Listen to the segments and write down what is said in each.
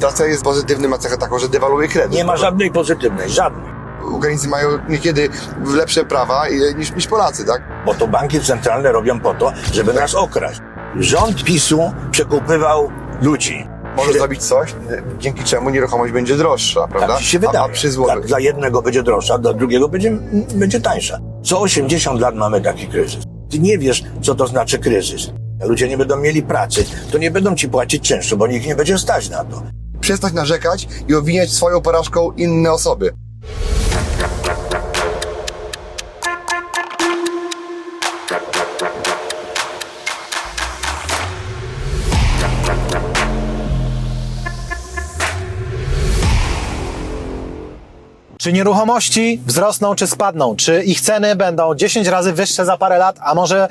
inflacja jest pozytywnym, ma cechę taką, że dewaluuje kredyt. Nie ma żadnej pozytywnej, żadnej. Ukraińcy mają niekiedy lepsze prawa niż Polacy, tak? Bo to banki centralne robią po to, żeby nas okraść. Rząd PiS-u przekupywał ludzi. Może zrobić coś, dzięki czemu nieruchomość będzie droższa, prawda? Tak się wydaje. Tak, dla jednego będzie droższa, dla drugiego będzie tańsza. Co 80 lat mamy taki kryzys. Ty nie wiesz, co to znaczy kryzys. Ludzie nie będą mieli pracy, to nie będą ci płacić czynszu, bo nikt nie będzie stać na to. Przestać narzekać i obwiniać swoją porażką inne osoby. Czy nieruchomości wzrosną, czy spadną? Czy ich ceny będą 10 razy wyższe za parę lat, a może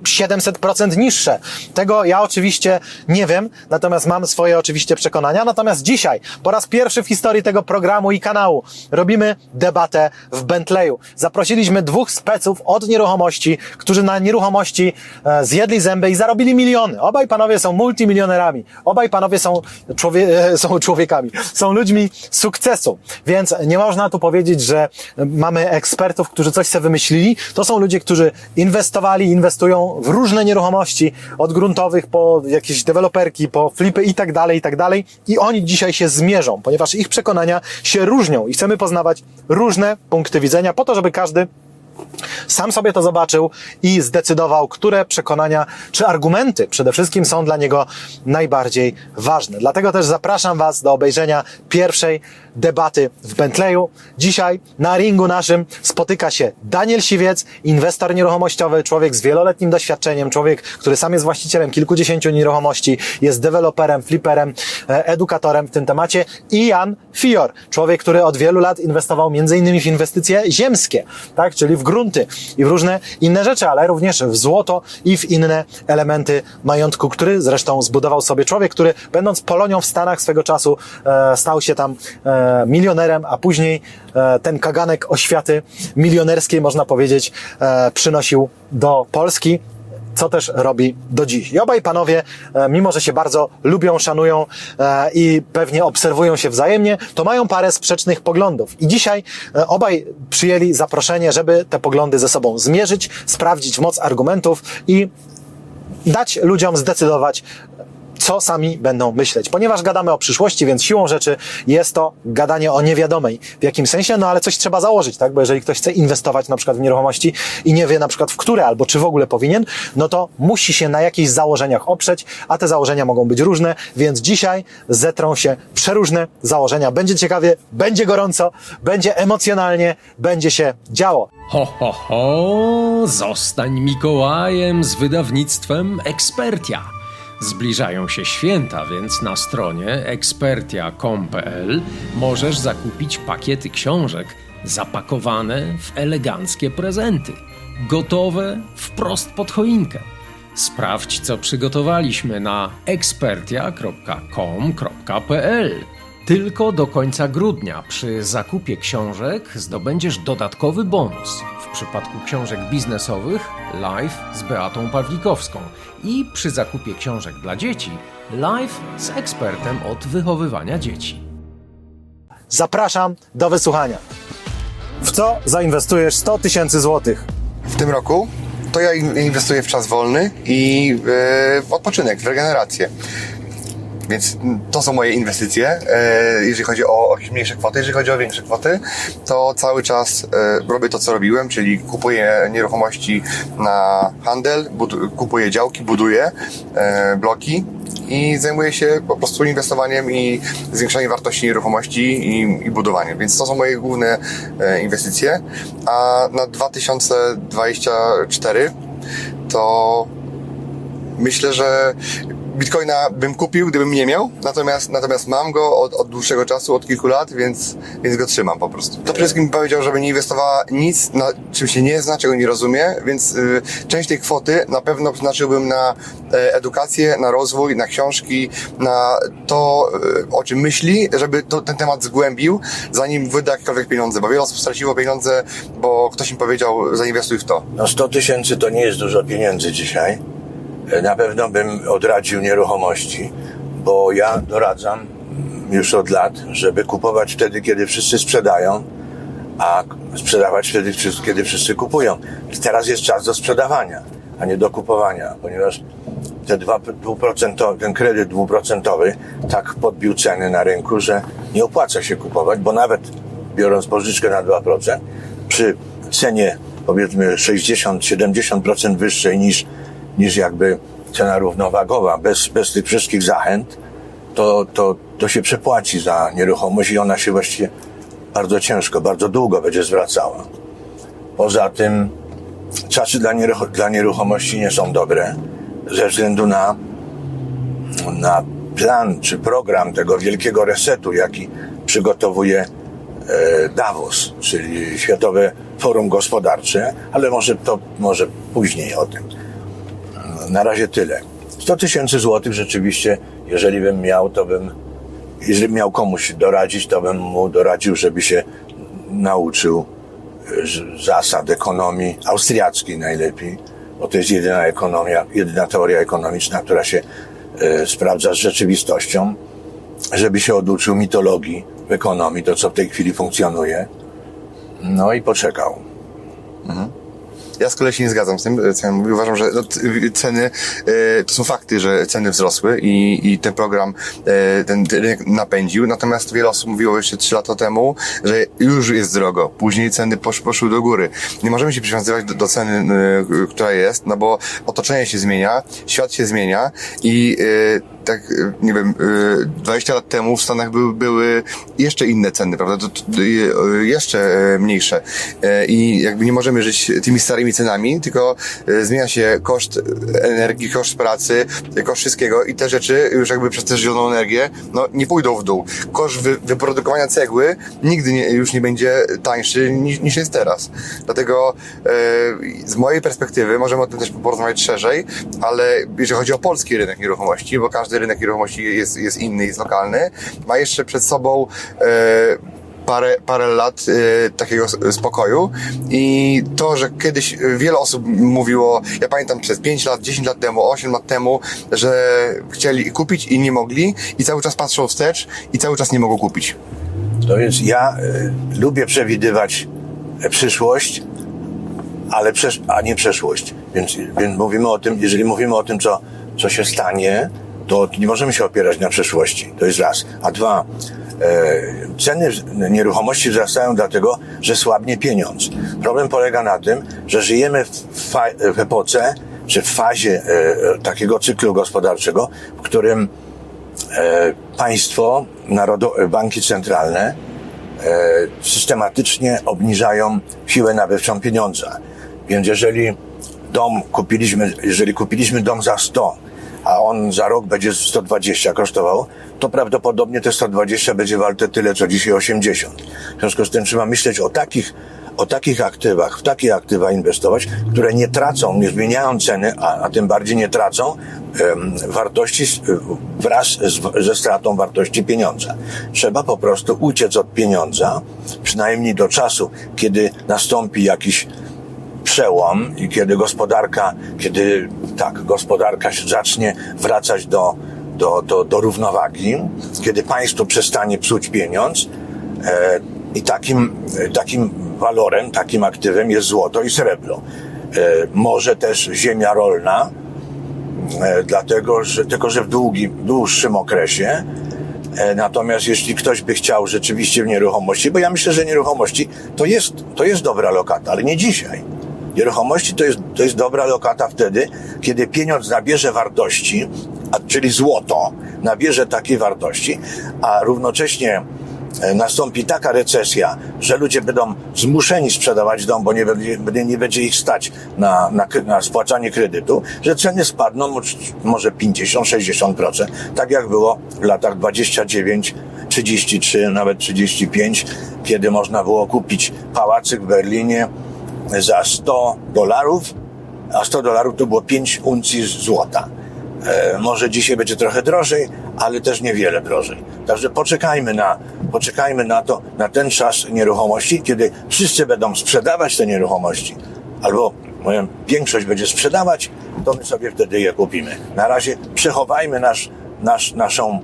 700% niższe? Tego ja oczywiście nie wiem, natomiast mam swoje oczywiście przekonania. Natomiast dzisiaj, po raz pierwszy w historii tego programu i kanału, robimy debatę w Bentleyu. Zaprosiliśmy 2 speców od nieruchomości, którzy na nieruchomości zjedli zęby i zarobili miliony. Obaj panowie są multimilionerami. Obaj panowie są człowiekami. Są ludźmi sukcesu. Więc nie można tu powiedzieć, że mamy ekspertów, którzy coś sobie wymyślili. To są ludzie, którzy inwestują w różne nieruchomości, od gruntowych po jakieś deweloperki, po flipy i tak dalej. I oni dzisiaj się zmierzą, ponieważ ich przekonania się różnią i chcemy poznawać różne punkty widzenia po to, żeby każdy sam sobie to zobaczył i zdecydował, które przekonania czy argumenty przede wszystkim są dla niego najbardziej ważne. Dlatego też zapraszam Was do obejrzenia pierwszej debaty w Bentleyu. Dzisiaj na ringu naszym spotyka się Daniel Siwiec, inwestor nieruchomościowy, człowiek z wieloletnim doświadczeniem, człowiek, który sam jest właścicielem kilkudziesięciu nieruchomości, jest deweloperem, fliperem, edukatorem w tym temacie, i Jan Fior, człowiek, który od wielu lat inwestował m.in. w inwestycje ziemskie, tak, czyli w grunty i w różne inne rzeczy, ale również w złoto i w inne elementy majątku, który zresztą zbudował sobie człowiek, który będąc Polonią w Stanach swego czasu stał się tam milionerem, a później ten kaganek oświaty milionerskiej, można powiedzieć, przynosił do Polski, co też robi do dziś. I obaj panowie, mimo że się bardzo lubią, szanują i pewnie obserwują się wzajemnie, to mają parę sprzecznych poglądów. I dzisiaj obaj przyjęli zaproszenie, żeby te poglądy ze sobą zmierzyć, sprawdzić moc argumentów i dać ludziom zdecydować, co sami będą myśleć. Ponieważ gadamy o przyszłości, więc siłą rzeczy jest to gadanie o niewiadomej w jakim sensie, no ale coś trzeba założyć, tak? Bo jeżeli ktoś chce inwestować na przykład w nieruchomości i nie wie na przykład w które albo czy w ogóle powinien, no to musi się na jakichś założeniach oprzeć, a te założenia mogą być różne, więc dzisiaj zetrą się przeróżne założenia. Będzie ciekawie, będzie gorąco, będzie emocjonalnie, będzie się działo. Ho, ho, ho! Zostań Mikołajem z wydawnictwem Expertia. Zbliżają się święta, więc na stronie expertia.com.pl możesz zakupić pakiety książek zapakowane w eleganckie prezenty, gotowe wprost pod choinkę. Sprawdź, co przygotowaliśmy na expertia.com.pl. Tylko do końca grudnia przy zakupie książek zdobędziesz dodatkowy bonus. W przypadku książek biznesowych live z Beatą Pawlikowską i przy zakupie książek dla dzieci live z ekspertem od wychowywania dzieci. Zapraszam do wysłuchania. W co zainwestujesz 100 000 złotych? W tym roku to ja inwestuję w czas wolny i w odpoczynek, w regenerację. Więc to są moje inwestycje, jeżeli chodzi o jakieś mniejsze kwoty. Jeżeli chodzi o większe kwoty, to cały czas robię to, co robiłem, czyli kupuję nieruchomości na handel, kupuję działki, buduję bloki i zajmuję się po prostu inwestowaniem i zwiększaniem wartości nieruchomości i budowaniem. Więc to są moje główne inwestycje. A na 2024 to myślę, że Bitcoina bym kupił, gdybym nie miał, natomiast mam go od dłuższego czasu, od kilku lat, więc go trzymam po prostu. To przede wszystkim powiedział, żeby nie inwestowała nic, na czym się nie zna, czego nie rozumie, więc część tej kwoty na pewno przeznaczyłbym na edukację, na rozwój, na książki, na to, o czym myśli, żeby ten temat zgłębił, zanim wyda jakiekolwiek pieniądze, bo wiele osób straciło pieniądze, bo ktoś im powiedział, zainwestuj w to. No 100 000 to nie jest dużo pieniędzy dzisiaj. Na pewno bym odradził nieruchomości, bo ja doradzam już od lat, żeby kupować wtedy, kiedy wszyscy sprzedają, a sprzedawać wtedy, kiedy wszyscy kupują. Teraz jest czas do sprzedawania, a nie do kupowania, ponieważ ten kredyt 2% tak podbił ceny na rynku, że nie opłaca się kupować, bo nawet biorąc pożyczkę na 2%, przy cenie powiedzmy 60-70% wyższej niż jakby cena równowagowa, bez tych wszystkich zachęt, to się przepłaci za nieruchomość i ona się właściwie bardzo ciężko, bardzo długo będzie zwracała. Poza tym czasy dla nieruchomości nie są dobre ze względu na plan czy program tego wielkiego resetu, jaki przygotowuje Davos, czyli Światowe Forum Gospodarcze, ale może później o tym. Na razie tyle. 100 000 złotych rzeczywiście, jeżeli miał komuś doradzić, to bym mu doradził, żeby się nauczył zasad ekonomii austriackiej najlepiej, bo to jest jedyna teoria ekonomiczna, która się sprawdza z rzeczywistością, żeby się oduczył mitologii w ekonomii, to co w tej chwili funkcjonuje, no i poczekał. Mhm. Ja z kolei się nie zgadzam z tym, co ja mówię. Uważam, że ceny, to są fakty, że ceny wzrosły i ten program, ten rynek napędził. Natomiast wiele osób mówiło jeszcze 3 lata temu, że już jest drogo. Później ceny poszły do góry. Nie możemy się przywiązywać do ceny, która jest, no bo otoczenie się zmienia, świat się zmienia i tak, nie wiem, 20 lat temu w Stanach były jeszcze inne ceny, prawda? Jeszcze mniejsze. I jakby nie możemy żyć tymi starymi cenami, tylko zmienia się koszt energii, koszt pracy, koszt wszystkiego i te rzeczy już jakby przez tę zieloną energię, no nie pójdą w dół. Koszt wyprodukowania cegły nigdy już nie będzie tańszy niż jest teraz. Dlatego z mojej perspektywy możemy o tym też porozmawiać szerzej, ale jeżeli chodzi o polski rynek nieruchomości, bo każdy rynek nieruchomości jest inny, jest lokalny, ma jeszcze przed sobą parę lat takiego spokoju i to, że kiedyś wiele osób mówiło, ja pamiętam przez 5 lat, 10 lat temu, 8 lat temu, że chcieli kupić i nie mogli i cały czas patrzą wstecz i cały czas nie mogą kupić. To więc ja lubię przewidywać przyszłość, a nie przeszłość. Więc mówimy o tym, jeżeli mówimy o tym, co się stanie, to nie możemy się opierać na przeszłości. To jest raz. A dwa, ceny nieruchomości wzrastają dlatego, że słabnie pieniądz. Problem polega na tym, że żyjemy w epoce, czy w fazie takiego cyklu gospodarczego, w którym państwo, banki centralne systematycznie obniżają siłę nabywczą pieniądza. Więc jeżeli kupiliśmy dom za 100, a on za rok będzie 120 kosztował, to prawdopodobnie te 120 będzie warte tyle, co dzisiaj 80. W związku z tym trzeba myśleć o takich aktywach, w takie aktywa inwestować, które nie tracą, nie zmieniają ceny, a tym bardziej nie tracą wartości wraz ze stratą wartości pieniądza. Trzeba po prostu uciec od pieniądza, przynajmniej do czasu, kiedy nastąpi jakiś przełom i kiedy gospodarka się zacznie wracać do równowagi, kiedy państwo przestanie psuć pieniądz i takim walorem, takim aktywem jest złoto i srebro. Może też ziemia rolna, tylko że w dłuższym okresie. Natomiast jeśli ktoś by chciał rzeczywiście w nieruchomości, bo ja myślę, że nieruchomości to jest dobra lokata, ale nie dzisiaj. Nieruchomości to jest dobra lokata wtedy, kiedy pieniądz nabierze wartości, czyli złoto nabierze takiej wartości, a równocześnie nastąpi taka recesja, że ludzie będą zmuszeni sprzedawać dom, bo nie będzie ich stać na spłacanie kredytu, że ceny spadną może 50-60%, tak jak było w latach 29, 33, nawet 35, kiedy można było kupić pałacyk w Berlinie za $100, a $100 to było 5 uncji złota. Może dzisiaj będzie trochę drożej, ale też niewiele drożej. Także poczekajmy na ten czas nieruchomości, kiedy wszyscy będą sprzedawać te nieruchomości, albo większość będzie sprzedawać, to my sobie wtedy je kupimy. Na razie przechowajmy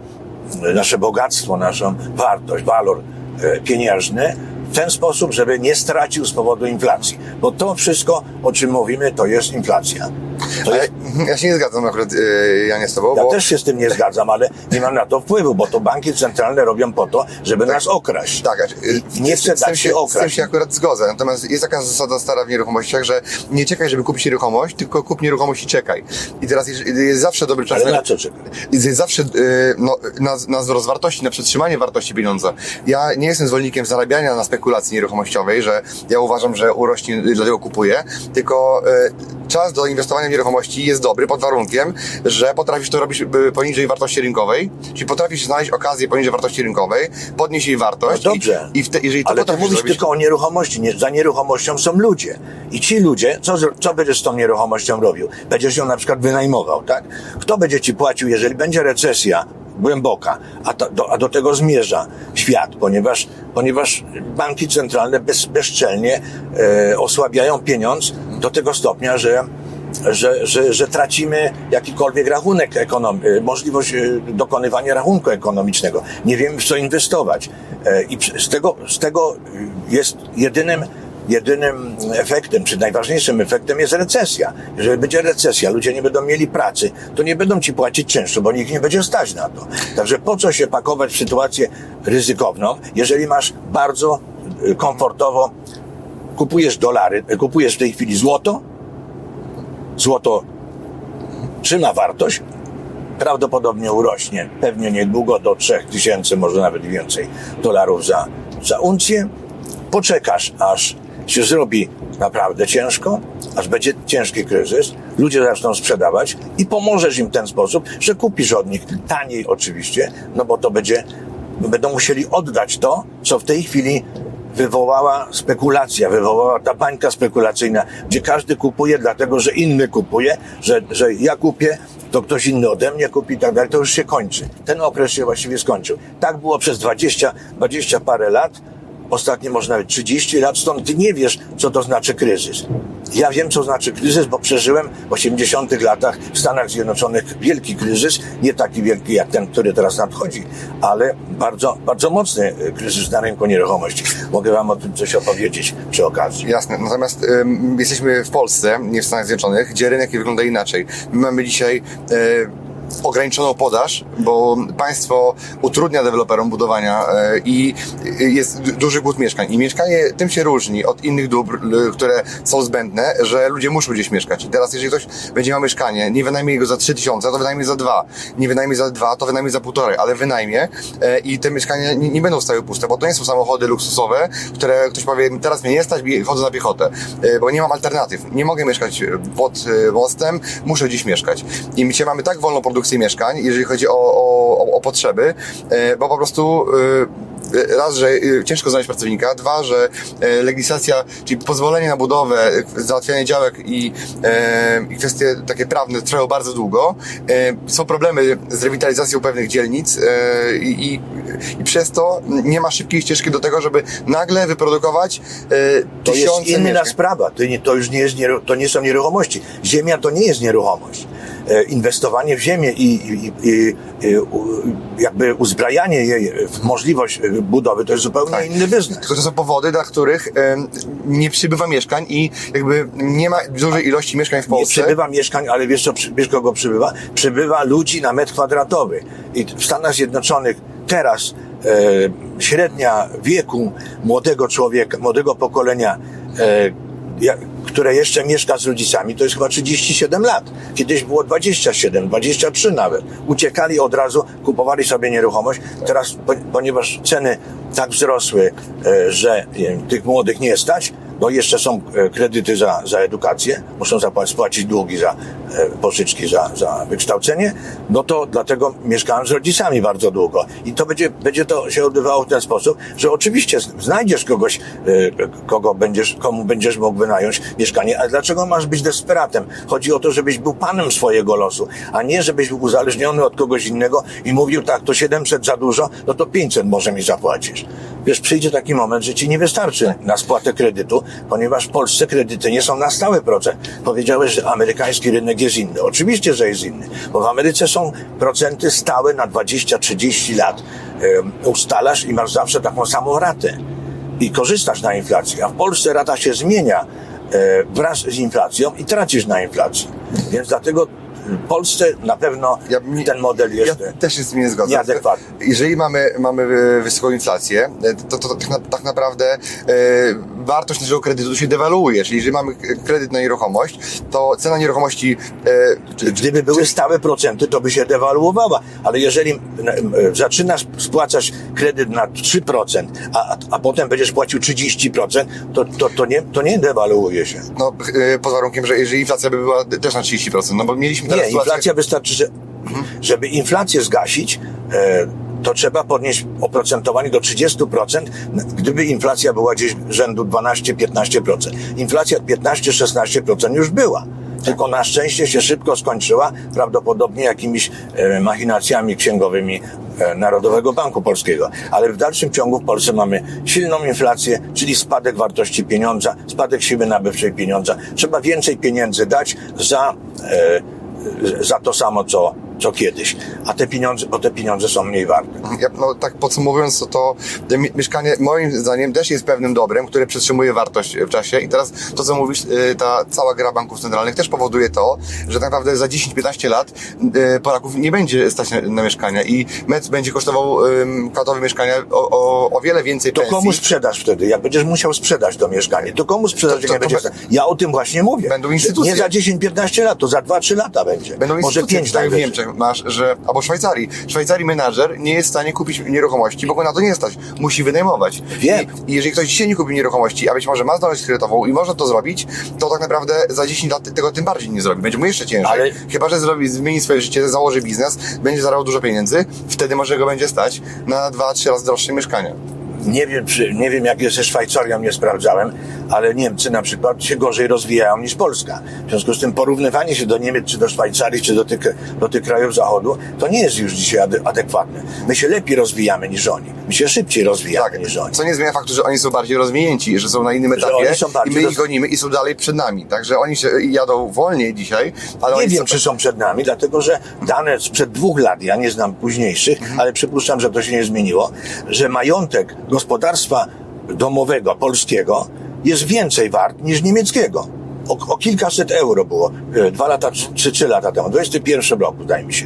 nasze bogactwo, naszą wartość, walor pieniężny w ten sposób, żeby nie stracił z powodu inflacji. Bo to wszystko, o czym mówimy, to jest inflacja. Ja się nie zgadzam akurat, Janie, z tobą. Ja też się z tym nie zgadzam, ale nie mam na to wpływu, bo to banki centralne robią po to, żeby nas okraść. Tak, nie chcę dać się okraść. Z tym się akurat zgodzę. Natomiast jest taka zasada stara w nieruchomościach, że nie czekaj, żeby kupić nieruchomość, tylko kup nieruchomość i czekaj. I teraz jest zawsze dobry czas. Ale na co czekaj? Jest zawsze na wzrost wartości, na przetrzymanie wartości pieniądza. Ja nie jestem zwolennikiem zarabiania na spekulacji nieruchomościowej, że ja uważam, że urośnie, dlatego kupuję, tylko czas do inwestowania w nieruchomości jest dobry pod warunkiem, że potrafisz to robić poniżej wartości rynkowej, czyli potrafisz znaleźć okazję poniżej wartości rynkowej, podnieść jej wartość. No dobrze, jeżeli to ale to mówisz zrobić... tylko o nieruchomości. Za nieruchomością są ludzie. I ci ludzie, co będziesz z tą nieruchomością robił? Będziesz ją na przykład wynajmował, tak? Kto będzie ci płacił, jeżeli będzie recesja głęboka, a do tego zmierza świat, ponieważ banki centralne bezczelnie osłabiają pieniądz do tego stopnia, że tracimy jakikolwiek rachunek możliwość dokonywania rachunku ekonomicznego. Nie wiemy, w co inwestować. I z tego jest jedynym efektem, czy najważniejszym efektem jest recesja. Jeżeli będzie recesja, ludzie nie będą mieli pracy, to nie będą ci płacić czynszu, bo nikt nie będzie stać na to. Także po co się pakować w sytuację ryzykowną, jeżeli masz bardzo komfortowo, kupujesz dolary, kupujesz w tej chwili złoto trzyma wartość, prawdopodobnie urośnie, pewnie niedługo do 3000, może nawet więcej dolarów za uncję. Poczekasz, aż się zrobi naprawdę ciężko, aż będzie ciężki kryzys, ludzie zaczną sprzedawać i pomożesz im w ten sposób, że kupisz od nich taniej oczywiście, no bo to będą musieli oddać to, co w tej chwili wywołała ta bańka spekulacyjna, gdzie każdy kupuje dlatego, że inny kupuje, że ja kupię, to ktoś inny ode mnie kupi i tak dalej. To już się kończy. Ten okres się właściwie skończył. Tak było przez 20 parę lat. Ostatnio może nawet 30 lat, stąd ty nie wiesz, co to znaczy kryzys. Ja wiem, co znaczy kryzys, bo przeżyłem w 80 latach w Stanach Zjednoczonych wielki kryzys, nie taki wielki jak ten, który teraz nadchodzi, ale bardzo, bardzo mocny kryzys na rynku nieruchomości. Mogę wam o tym coś opowiedzieć przy okazji. Jasne, natomiast jesteśmy w Polsce, nie w Stanach Zjednoczonych, gdzie rynek wygląda inaczej. My mamy dzisiaj ograniczoną podaż, bo państwo utrudnia deweloperom budowania i jest duży głód mieszkań. I mieszkanie tym się różni od innych dóbr, które są zbędne, że ludzie muszą gdzieś mieszkać. I teraz, jeżeli ktoś będzie miał mieszkanie, nie wynajmie go za 3000, to wynajmie za 2. Nie wynajmie za 2, to wynajmie za 1,5, ale wynajmie i te mieszkania nie będą stały puste, bo to nie są samochody luksusowe, które ktoś powie, teraz mnie nie stać, chodzę na piechotę, bo nie mam alternatyw. Nie mogę mieszkać pod mostem, muszę gdzieś mieszkać. I my mamy tak wolną produkcję mieszkań, jeżeli chodzi o potrzeby, bo po prostu raz, że ciężko znaleźć pracownika, dwa, że legislacja, czyli pozwolenie na budowę, załatwianie działek i kwestie takie prawne trwają bardzo długo. Są problemy z rewitalizacją pewnych dzielnic i przez to nie ma szybkiej ścieżki do tego, żeby nagle wyprodukować to tysiące jest inna mieszkań. sprawa. To już to nie są nieruchomości. Ziemia to nie jest nieruchomość. Inwestowanie w ziemię i jakby uzbrajanie jej w możliwość budowy to jest zupełnie inny biznes. Tylko to są powody, dla których nie przybywa mieszkań i jakby nie ma dużej ilości mieszkań w Polsce. Nie przybywa mieszkań, ale wiesz kogo przybywa? Przybywa ludzi na metr kwadratowy. I w Stanach Zjednoczonych teraz średnia wieku młodego człowieka, młodego pokolenia, które jeszcze mieszka z rodzicami, to jest chyba 37 lat. Kiedyś było 27, 23 nawet. Uciekali od razu, kupowali sobie nieruchomość. Teraz, ponieważ ceny tak wzrosły, że tych młodych nie stać, bo jeszcze są kredyty za edukację, muszą spłacić długi za pożyczki za wykształcenie, no to dlatego mieszkałem z rodzicami bardzo długo. I to będzie to się odbywało w ten sposób, że oczywiście znajdziesz kogoś, komu będziesz mógł wynająć mieszkanie, ale dlaczego masz być desperatem? Chodzi o to, żebyś był panem swojego losu, a nie żebyś był uzależniony od kogoś innego i mówił tak, to 700 za dużo, no to 500 może mi zapłacisz. Wiesz, przyjdzie taki moment, że ci nie wystarczy na spłatę kredytu, ponieważ w Polsce kredyty nie są na stały procent. Powiedziałeś, że amerykański rynek jest inny. Oczywiście, że jest inny, bo w Ameryce są procenty stałe na 20-30 lat. Ustalasz i masz zawsze taką samą ratę i korzystasz na inflacji, a w Polsce rata się zmienia wraz z inflacją i tracisz na inflacji. Więc dlatego w Polsce na pewno ten model jest też się z tym nie zgadzam. nieadekwatny. Jeżeli mamy wysoką inflację, to tak naprawdę wartość naszego kredytu się dewaluuje. Czyli jeżeli mamy kredyt na nieruchomość, to cena nieruchomości... Gdyby były stałe procenty, to by się dewaluowała. Ale jeżeli zaczynasz spłacać kredyt na 3%, a potem będziesz płacił 30%, to nie dewaluuje się. No, pod warunkiem, że jeżeli inflacja by była też na 30%, no bo mieliśmy teraz Nie, inflacja wystarczy, żeby inflację zgasić, to trzeba podnieść oprocentowanie do 30%, gdyby inflacja była gdzieś rzędu 12-15%. Inflacja 15-16% już była. Tylko na szczęście się szybko skończyła, prawdopodobnie jakimiś machinacjami księgowymi Narodowego Banku Polskiego. Ale w dalszym ciągu w Polsce mamy silną inflację, czyli spadek wartości pieniądza, spadek siły nabywczej pieniądza. Trzeba więcej pieniędzy dać za to samo, co kiedyś. Bo te pieniądze są mniej warte. No tak podsumowując, to mieszkanie moim zdaniem też jest pewnym dobrem, które przetrzymuje wartość w czasie i teraz to, co mówisz, ta cała gra banków centralnych też powoduje to, że tak naprawdę za 10-15 lat Polaków nie będzie stać na mieszkania i metr będzie kosztował kwotowe mieszkania o wiele więcej pensji. To komu sprzedasz wtedy? Jak będziesz musiał sprzedać to mieszkanie, to komu sprzedasz, jak nie będziesz... Ja o tym właśnie mówię. Będą instytucje. Nie za 10-15 lat, to za 2-3 lata będzie. Będą może 5 w Niemczech masz, albo w Szwajcarii menadżer nie jest w stanie kupić nieruchomości, bo go na to nie stać. Musi wynajmować. Wiem. I jeżeli ktoś dzisiaj nie kupi nieruchomości, a być może ma zdolność kredytową i może to zrobić, to tak naprawdę za 10 lat tego tym bardziej nie zrobi. Będzie mu jeszcze ciężej. Ale... Chyba że zmieni swoje życie, założy biznes, będzie zarabiał dużo pieniędzy, wtedy może go będzie stać na 2-3 razy droższe mieszkania. Nie wiem jak jest ze Szwajcarią, nie sprawdzałem, ale Niemcy na przykład się gorzej rozwijają niż Polska. W związku z tym porównywanie się do Niemiec, czy do Szwajcarii, czy do tych krajów Zachodu, to nie jest już dzisiaj adekwatne. My się lepiej rozwijamy niż oni. My się szybciej rozwijamy niż oni. Co nie zmienia faktu, że oni są bardziej rozwinięci, że są na innym etapie i my ich gonimy i są dalej przed nami. Także oni się jadą wolniej dzisiaj, ale nie wiem, czy są przed nami, dlatego że dane sprzed 2 lat, ja nie znam późniejszych, ale przypuszczam, że to się nie zmieniło, że majątek gospodarstwa domowego, polskiego jest więcej wart niż niemieckiego. O kilkaset euro było 2 lata czy 3 lata temu, w 2021 roku, zdaje mi się,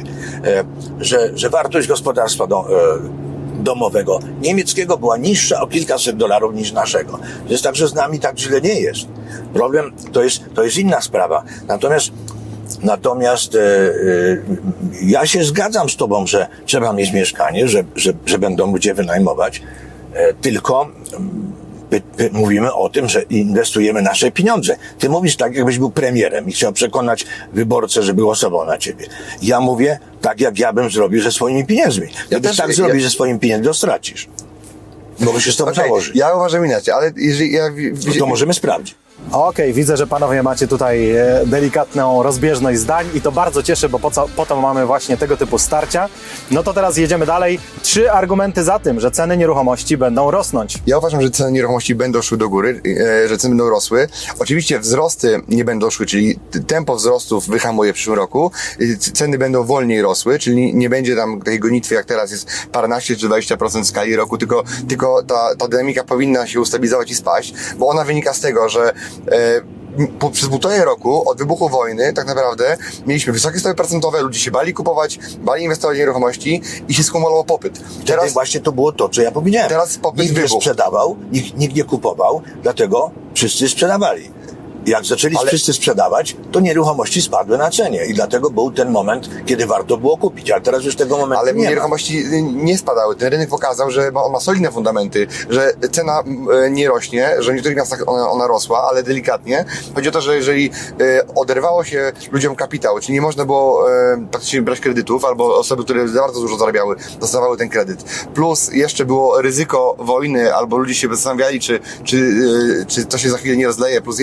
że wartość gospodarstwa domowego niemieckiego była niższa o kilkaset dolarów niż naszego. Jest tak, że z nami tak źle nie jest. Problem to jest inna sprawa. Natomiast ja się zgadzam z tobą, że trzeba mieć mieszkanie, że będą ludzie wynajmować, tylko mówimy o tym, że inwestujemy nasze pieniądze. Ty mówisz tak, jakbyś był premierem i chciał przekonać wyborcę, żeby głosował na ciebie. Ja mówię tak, jak ja bym zrobił ze swoimi pieniędzmi. Gdybyś zrobił ze swoimi pieniędzmi, to stracisz. Bo się z tobą założy. Ja uważam inaczej, ale jeżeli to możemy sprawdzić. Okej, widzę, że panowie macie tutaj delikatną rozbieżność zdań i to bardzo cieszy, bo po to mamy właśnie tego typu starcia. No to teraz jedziemy dalej. 3 argumenty za tym, że ceny nieruchomości będą rosnąć. Ja uważam, że ceny nieruchomości będą szły do góry, że ceny będą rosły. Oczywiście wzrosty nie będą szły, czyli tempo wzrostów wyhamuje w przyszłym roku. Ceny będą wolniej rosły, czyli nie będzie tam takiej gonitwy, jak teraz jest paręnaście czy 20% skali roku, tylko ta dynamika powinna się ustabilizować i spaść, bo ona wynika z tego, że przez 1,5 roku od wybuchu wojny tak naprawdę mieliśmy wysokie stopy procentowe, ludzie się bali kupować, bali inwestować w nieruchomości i się skumulował popyt. Teraz właśnie to było to, co ja powiedziałem. Teraz popyt nikt nie sprzedawał, nikt nie kupował, dlatego wszyscy sprzedawali. Jak zaczęli wszyscy sprzedawać, to nieruchomości spadły na cenie i dlatego był ten moment, kiedy warto było kupić, ale teraz już tego momentu ale nie ma. Nieruchomości nie spadały. Ten rynek pokazał, że on ma solidne fundamenty, że cena nie rośnie, że w niektórych miastach ona rosła, ale delikatnie. Chodzi o to, że jeżeli oderwało się ludziom kapitał, czyli nie można było praktycznie brać kredytów, albo osoby, które bardzo dużo zarabiały, dostawały ten kredyt. Plus jeszcze było ryzyko wojny, albo ludzie się zastanawiali, czy to się za chwilę nie rozleje, plus jeszcze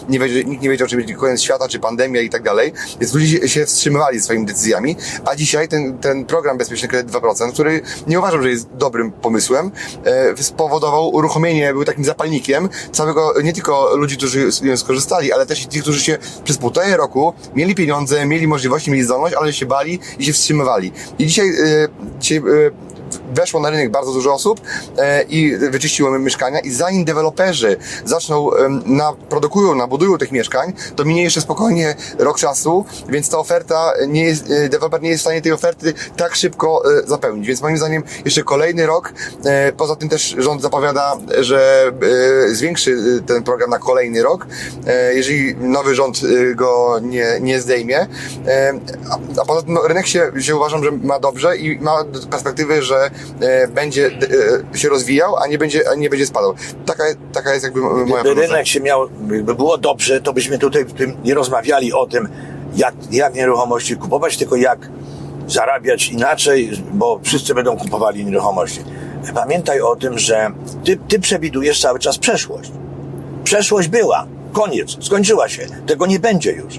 nikt nie wiedział, czy będzie koniec świata, czy pandemia i tak dalej, więc ludzie się wstrzymywali swoimi decyzjami, a dzisiaj ten program Bezpieczny Kredyt 2%, który nie uważam, że jest dobrym pomysłem, spowodował uruchomienie, był takim zapalnikiem całego, nie tylko ludzi, którzy z niego skorzystali, ale też i tych, którzy się przez 1,5 roku mieli pieniądze, mieli możliwości, mieli zdolność, ale się bali i się wstrzymywali. I dzisiaj weszło na rynek bardzo dużo osób i wyczyściło mieszkania i zanim deweloperzy zaczną, nabudują tych mieszkań, to minie jeszcze spokojnie rok czasu, więc ta oferta deweloper nie jest w stanie tej oferty tak szybko zapełnić, więc moim zdaniem jeszcze kolejny rok, poza tym też rząd zapowiada, że zwiększy ten program na kolejny rok, jeżeli nowy rząd go nie zdejmie, a poza tym rynek się uważam, że ma dobrze i ma perspektywy, że będzie się rozwijał, a nie będzie spadał. Taka jest jakby moja prognoza. Gdyby rynek się miał, by było dobrze, to byśmy tutaj w tym nie rozmawiali o tym, jak nieruchomości kupować, tylko jak zarabiać inaczej, bo wszyscy będą kupowali nieruchomości. Pamiętaj o tym, że ty przewidujesz cały czas przeszłość. Przeszłość była. Koniec. Skończyła się. Tego nie będzie już.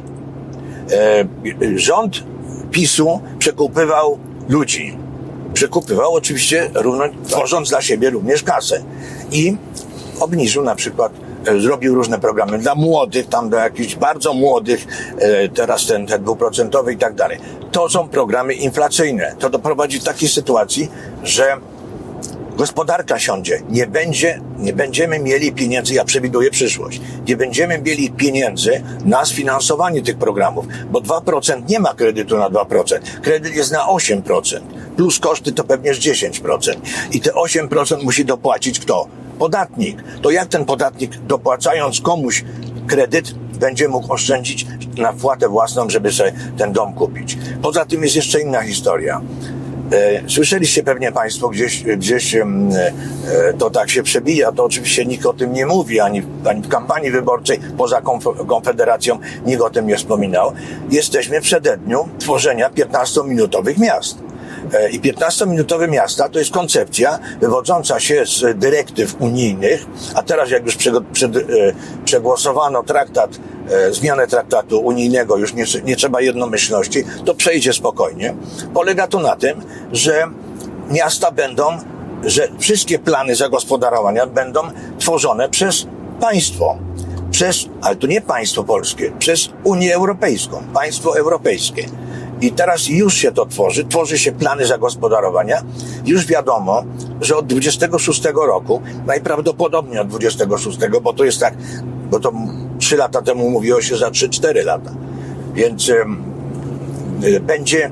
Rząd PiS-u przekupywał ludzi. Przekupywał oczywiście tworząc dla siebie również kasę. I obniżył na przykład, zrobił różne programy dla młodych, tam do jakichś bardzo młodych, teraz ten 2% i tak dalej. To są programy inflacyjne. To doprowadzi do takiej sytuacji, że gospodarka siądzie. Nie będziemy mieli pieniędzy, ja przewiduję przyszłość, nie będziemy mieli pieniędzy na sfinansowanie tych programów, bo 2% nie ma kredytu na 2%. Kredyt jest na 8%. Plus koszty to pewnie jest 10%. I te 8% musi dopłacić kto? Podatnik. To jak ten podatnik, dopłacając komuś kredyt, będzie mógł oszczędzić na wpłatę własną, żeby sobie ten dom kupić? Poza tym jest jeszcze inna historia. Słyszeliście pewnie Państwo gdzieś to tak się przebija, to oczywiście nikt o tym nie mówi, ani w kampanii wyborczej, poza Konfederacją nikt o tym nie wspominał. Jesteśmy w przededniu tworzenia 15-minutowych miast. I 15-minutowe miasta to jest koncepcja wywodząca się z dyrektyw unijnych, a teraz jak już przegłosowano zmianę traktatu unijnego, już nie trzeba jednomyślności, to przejdzie spokojnie. Polega to na tym, że miasta że wszystkie plany zagospodarowania będą tworzone przez państwo. Ale to nie państwo polskie, przez Unię Europejską, państwo europejskie. I teraz już się to tworzy się plany zagospodarowania. Już wiadomo, że od 26 roku, najprawdopodobniej od 26, bo to jest tak, bo to 3 lata temu mówiło się za 3-4 lata. Więc będzie,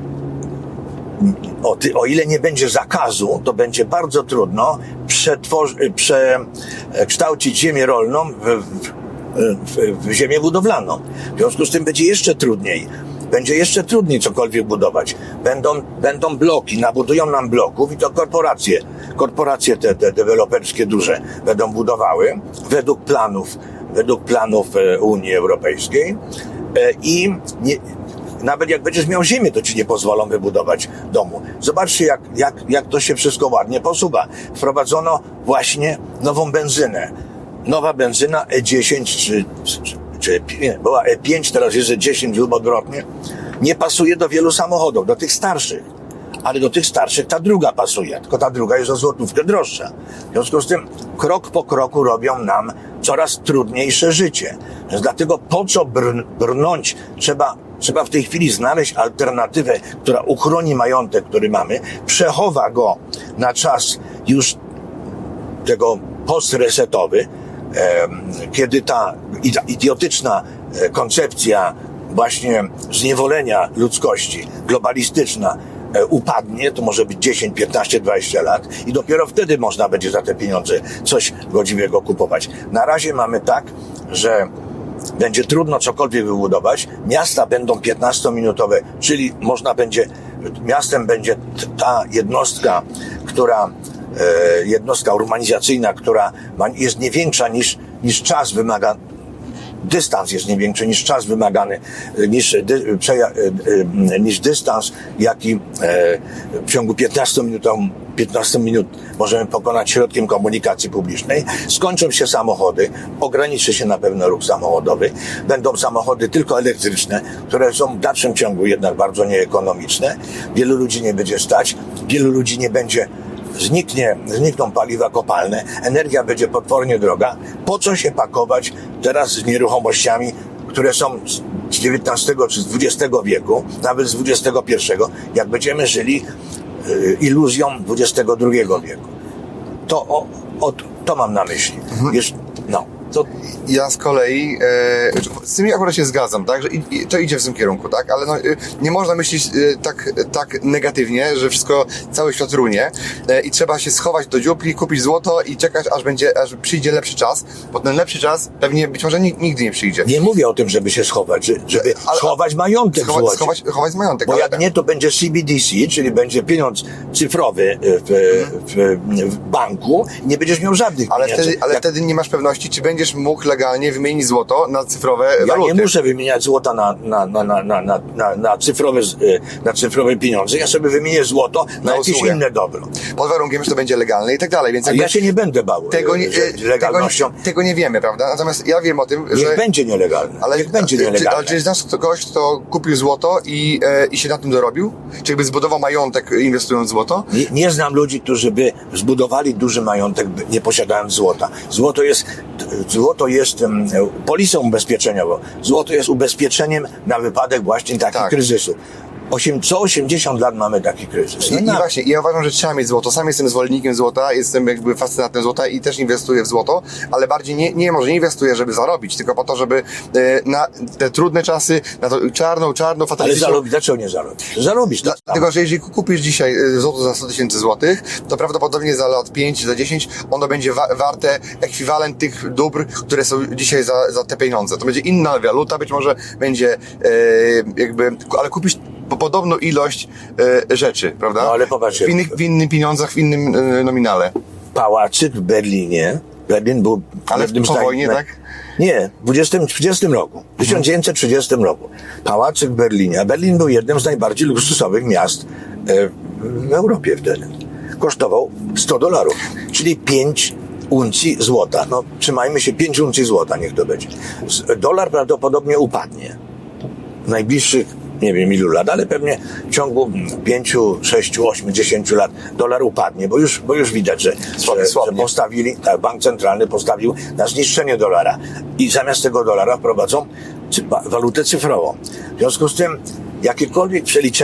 o ile nie będzie zakazu, to będzie bardzo trudno przekształcić ziemię rolną w ziemię budowlaną. W związku z tym będzie jeszcze trudniej. Będzie jeszcze trudniej cokolwiek budować. Będą bloki, nabudują nam bloków i to korporacje te deweloperskie duże będą budowały według planów Unii Europejskiej i nawet jak będziesz miał ziemię, to ci nie pozwolą wybudować domu. Zobaczcie, jak to się wszystko ładnie posuwa. Wprowadzono właśnie nową benzynę. Nowa benzyna E10 była E5, teraz jest E10 lub odwrotnie, nie pasuje do wielu samochodów, do tych starszych. Ale do tych starszych ta druga pasuje, tylko ta druga jest o złotówkę droższa. W związku z tym krok po kroku robią nam coraz trudniejsze życie. Więc dlatego po co brnąć? Trzeba w tej chwili znaleźć alternatywę, która uchroni majątek, który mamy, przechowa go na czas już tego post-resetowy, kiedy ta idiotyczna koncepcja właśnie zniewolenia ludzkości, globalistyczna, upadnie, to może być 10, 15, 20 lat i dopiero wtedy można będzie za te pieniądze coś godziwego kupować. Na razie mamy tak, że będzie trudno cokolwiek wybudować, miasta będą 15-minutowe, czyli miastem będzie ta jednostka, jednostka urbanizacyjna, która jest nie większa niż czas wymagany, dystans jest nie większy niż czas wymagany, niż dystans, jaki w ciągu 15 minut możemy pokonać środkiem komunikacji publicznej, skończą się samochody, ograniczy się na pewno ruch samochodowy, będą samochody tylko elektryczne, które są w dalszym ciągu jednak bardzo nieekonomiczne, wielu ludzi nie będzie stać, wielu ludzi nie będzie, znikną paliwa kopalne, energia będzie potwornie droga. Po co się pakować teraz z nieruchomościami, które są z XIX czy z XX wieku, nawet z XXI, jak będziemy żyli iluzją XXI wieku. To mam na myśli. Ja z kolei z tym akurat się zgadzam, tak, że to idzie w tym kierunku, tak, ale no, nie można myśleć tak negatywnie, że wszystko, cały świat runie i trzeba się schować do dziupli, kupić złoto i czekać, aż przyjdzie lepszy czas, bo ten lepszy czas pewnie być może nigdy nie przyjdzie. Nie mówię o tym, żeby się schować, żeby schować majątek w złocie. Schować majątek. Bo jak nie, to będzie CBDC, czyli będzie pieniądz cyfrowy w banku i nie będziesz miał żadnych pieniędzy. Ale wtedy nie masz pewności, czy będziesz mógł legalnie wymienić złoto na cyfrowe waluty. Ja nie muszę wymieniać złota na cyfrowe pieniądze. Ja sobie wymienię złoto na jakieś inne dobro. Pod warunkiem, że to będzie legalne i tak dalej. Więc ja się nie będę bał legalnością. Tego nie wiemy, prawda? Natomiast ja wiem o tym, że... Niech będzie nielegalne. Ale czy znasz kogoś, kto kupił złoto i się na tym dorobił? Czy jakby zbudował majątek inwestując w złoto? Nie znam ludzi, którzy by zbudowali duży majątek, nie posiadając złota. Złoto jest polisą ubezpieczeniową. Złoto jest ubezpieczeniem na wypadek właśnie takich kryzysów. Co 80 lat mamy taki kryzys. I właśnie, ja uważam, że trzeba mieć złoto. Sam jestem zwolennikiem złota, jestem jakby fascynatem złota i też inwestuję w złoto, ale bardziej nie inwestuję, żeby zarobić, tylko po to, żeby na te trudne czasy, na to czarną fatalistyczną... Ale zarobić, dlaczego nie zarobić? Zarobisz. Dlatego, że jeżeli kupisz dzisiaj złoto za 100 000 złotych, to prawdopodobnie za lat 5, za 10 ono będzie warte ekwiwalent tych dóbr, które są dzisiaj za te pieniądze. To będzie inna waluta, być może będzie ale kupisz podobną ilość rzeczy, prawda? No ale popatrz. W innych pieniądzach, w innym nominale. Pałacyk w Berlinie. Berlin był... Ale po wojnie, tak? Nie, w 30 roku. W 1930 roku. Pałacyk w Berlinie. A Berlin był jednym z najbardziej luksusowych miast w Europie wtedy. Kosztował $100, czyli 5 uncji złota. No, trzymajmy się, 5 uncji złota niech to będzie. Dolar prawdopodobnie upadnie. W najbliższych, nie wiem ilu lat, ale pewnie w ciągu 5, 6, 8, 10 lat dolar upadnie, bo już widać, że postawili, bank centralny postawił na zniszczenie dolara i zamiast tego dolara wprowadzą walutę cyfrową. W związku z tym jakiekolwiek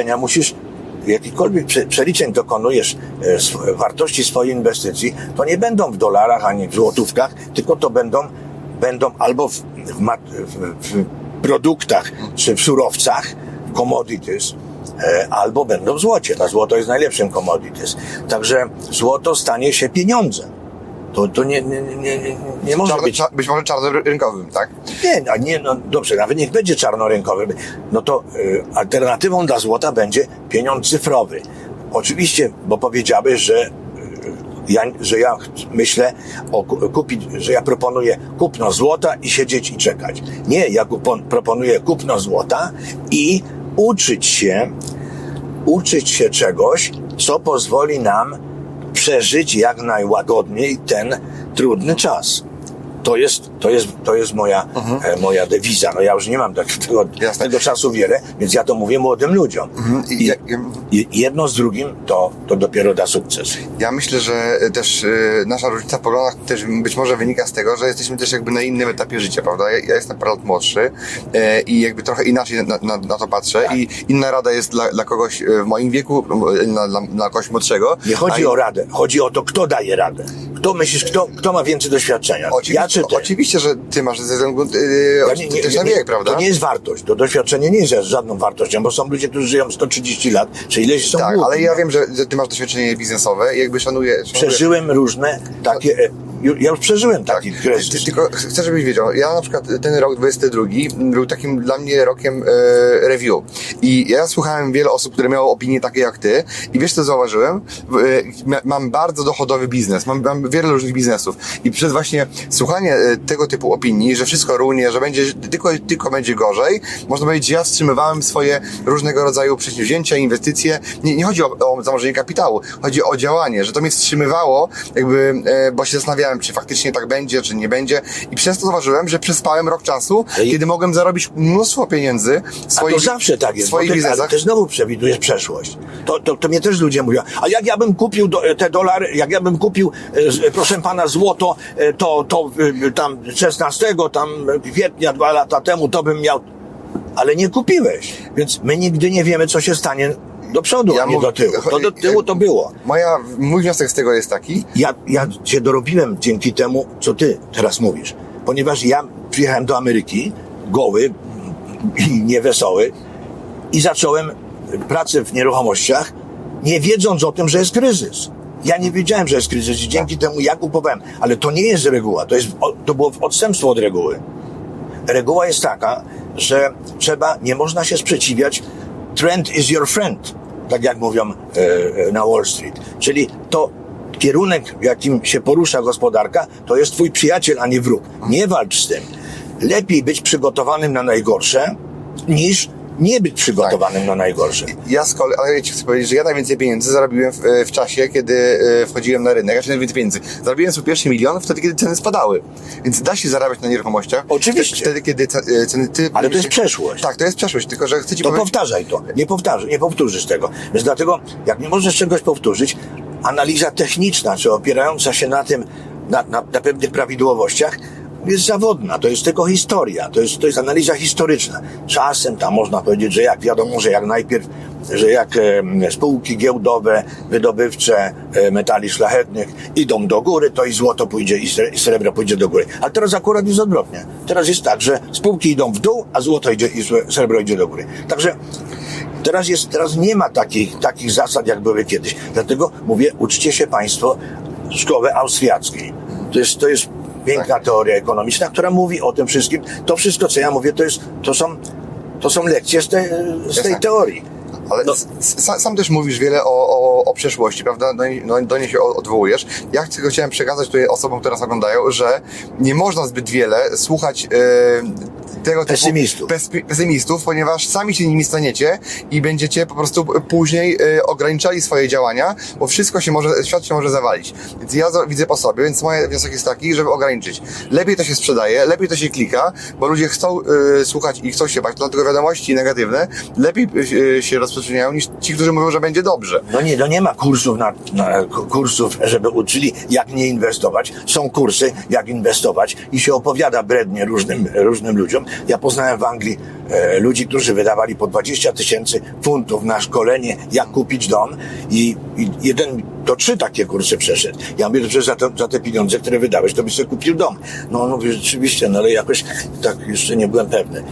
przeliczeń dokonujesz wartości swojej inwestycji, to nie będą w dolarach ani w złotówkach, tylko to będą albo w produktach czy w surowcach, commodities, albo będą w złocie. A złoto jest najlepszym commodities. Także złoto stanie się pieniądzem. To nie może być... Być może czarnorynkowym, tak? No dobrze, nawet niech będzie czarnorynkowym. No to alternatywą dla złota będzie pieniądz cyfrowy. Oczywiście, bo powiedziałeś, że ja myślę że ja proponuję kupno złota i siedzieć i czekać. Nie, ja proponuję kupno złota i uczyć się czegoś, co pozwoli nam przeżyć jak najłagodniej ten trudny czas. To jest moja dewiza. No ja już nie mam tego czasu wiele, więc ja to mówię młodym ludziom. I jedno z drugim to dopiero da sukces. Ja myślę, że też nasza różnica w poglądach też być może wynika z tego, że jesteśmy też jakby na innym etapie życia, prawda? Ja jestem parę lat młodszy i jakby trochę inaczej na to patrzę i inna rada jest dla kogoś w moim wieku, dla kogoś młodszego. Nie chodzi o radę, chodzi o to, kto daje radę. Kto myślisz, kto ma więcej doświadczenia? Ja czy ty? Oczywiście, że ty masz ze względu też na wiek, prawda? To nie jest wartość. To doświadczenie nie jest żadną wartością, bo są ludzie, którzy żyją 130 lat, czy ileś są tak, głupni. ale ja wiem, że ty masz doświadczenie biznesowe i jakby szanuję... Przeżyłem różne takie ja już przeżyłem taki kryzys. Tylko chcę, żebyś wiedział, ja na przykład ten rok 22 był takim dla mnie rokiem review. I ja słuchałem wiele osób, które miały opinie takie jak ty i wiesz co zauważyłem? Mam bardzo dochodowy biznes, mam wiele różnych biznesów i przez właśnie słuchanie tego typu opinii, że wszystko runie, że będzie tylko będzie gorzej, można powiedzieć, że ja wstrzymywałem swoje różnego rodzaju przedsięwzięcia, inwestycje. Nie chodzi o zamożenie kapitału, chodzi o działanie, że to mnie wstrzymywało, bo się zastanawiałem, czy faktycznie tak będzie, czy nie będzie i przez to zauważyłem, że przespałem rok czasu, kiedy mogłem zarobić mnóstwo pieniędzy w swoich, to zawsze tak jest, swoich biznesach. Ale ty znowu przewidujesz przeszłość. To mnie też ludzie mówią, a jak ja bym kupił te dolary, jak ja bym kupił, proszę pana, złoto, to tam 16 kwietnia 2 lata temu, to bym miał, ale nie kupiłeś, więc my nigdy nie wiemy, co się stanie do przodu, a nie do tyłu. To do tyłu to było. Mój wniosek z tego jest taki. Ja się dorobiłem dzięki temu, co ty teraz mówisz. Ponieważ ja przyjechałem do Ameryki, goły i niewesoły i zacząłem pracę w nieruchomościach, nie wiedząc o tym, że jest kryzys. Ja nie wiedziałem, że jest kryzys i dzięki temu ja kupowałem. Ale to nie jest reguła, to było odstępstwo od reguły. Reguła jest taka, że nie można się sprzeciwiać. Trend is your friend, tak jak mówią na Wall Street. Czyli to kierunek, w jakim się porusza gospodarka, to jest twój przyjaciel, a nie wróg. Nie walcz z tym. Lepiej być przygotowanym na najgorsze, niż nie być przygotowanym na najgorsze. Ale ja ci chcę powiedzieć, że ja najwięcej pieniędzy zarobiłem w czasie, kiedy wchodziłem na rynek. Najwięcej pieniędzy. Zarobiłem swój pierwszy milion wtedy, kiedy ceny spadały. Więc da się zarabiać na nieruchomościach. Oczywiście. Wtedy, kiedy ceny... Ale to jest przeszłość. Tak, to jest przeszłość, tylko że chcę ci to powiedzieć... powtarzaj to. Nie powtórzysz tego. Więc dlatego, jak nie możesz czegoś powtórzyć, analiza techniczna, czy opierająca się na tym, na pewnych prawidłowościach, jest zawodna, to jest tylko historia, to jest analiza historyczna. Czasem tam można powiedzieć, że wiadomo, że jak spółki giełdowe, wydobywcze metali szlachetnych idą do góry, to i złoto pójdzie i srebro pójdzie do góry. Ale teraz akurat jest odwrotnie. Teraz jest tak, że spółki idą w dół, a złoto idzie i srebro idzie do góry. Także teraz nie ma takich zasad, jak były kiedyś. Dlatego mówię, uczcie się państwo szkoły austriackiej. To jest piękna teoria ekonomiczna, która mówi o tym wszystkim. To wszystko, co ja mówię, to są lekcje z tej teorii. Ale sam też mówisz wiele o przeszłości, prawda? Do niej się odwołujesz. Ja chciałem przekazać tutaj osobom, które nas oglądają, że nie można zbyt wiele słuchać tego typu pesymistów, ponieważ sami się nimi staniecie i będziecie po prostu później ograniczali swoje działania, bo świat się może zawalić. Więc ja widzę po sobie, więc mój wniosek jest taki, żeby ograniczyć. Lepiej to się sprzedaje, lepiej to się klika, bo ludzie chcą słuchać i chcą się bać, dlatego wiadomości negatywne lepiej się rozprzestrzeniają niż ci, którzy mówią, że będzie dobrze. Nie ma kursów, żeby uczyli, jak nie inwestować. Są kursy, jak inwestować i się opowiada brednie różnym ludziom. Ja poznałem w Anglii ludzi, którzy wydawali po 20 000 funtów na szkolenie, jak kupić dom i jeden to 3 takie kursy przeszedł. Ja mówię, że za te pieniądze, które wydałeś, to byś sobie kupił dom. No mówię, rzeczywiście, ale jakoś tak jeszcze nie byłem pewny.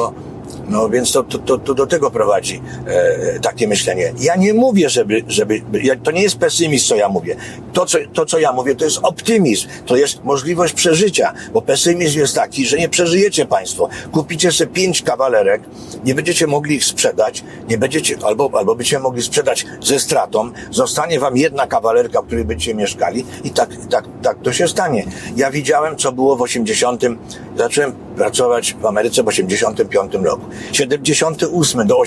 Więc to do tego prowadzi takie myślenie. Ja nie mówię, to nie jest pesymizm, co ja mówię. To, co ja mówię, to jest optymizm. To jest możliwość przeżycia, bo pesymizm jest taki, że nie przeżyjecie państwo. Kupicie sobie 5 kawalerek, nie będziecie mogli ich sprzedać, nie będziecie, albo będziecie mogli sprzedać ze stratą, zostanie wam 1 kawalerka, w której będziecie mieszkali i tak to się stanie. Ja widziałem, co było zacząłem pracować w Ameryce w 85 roku. 78 do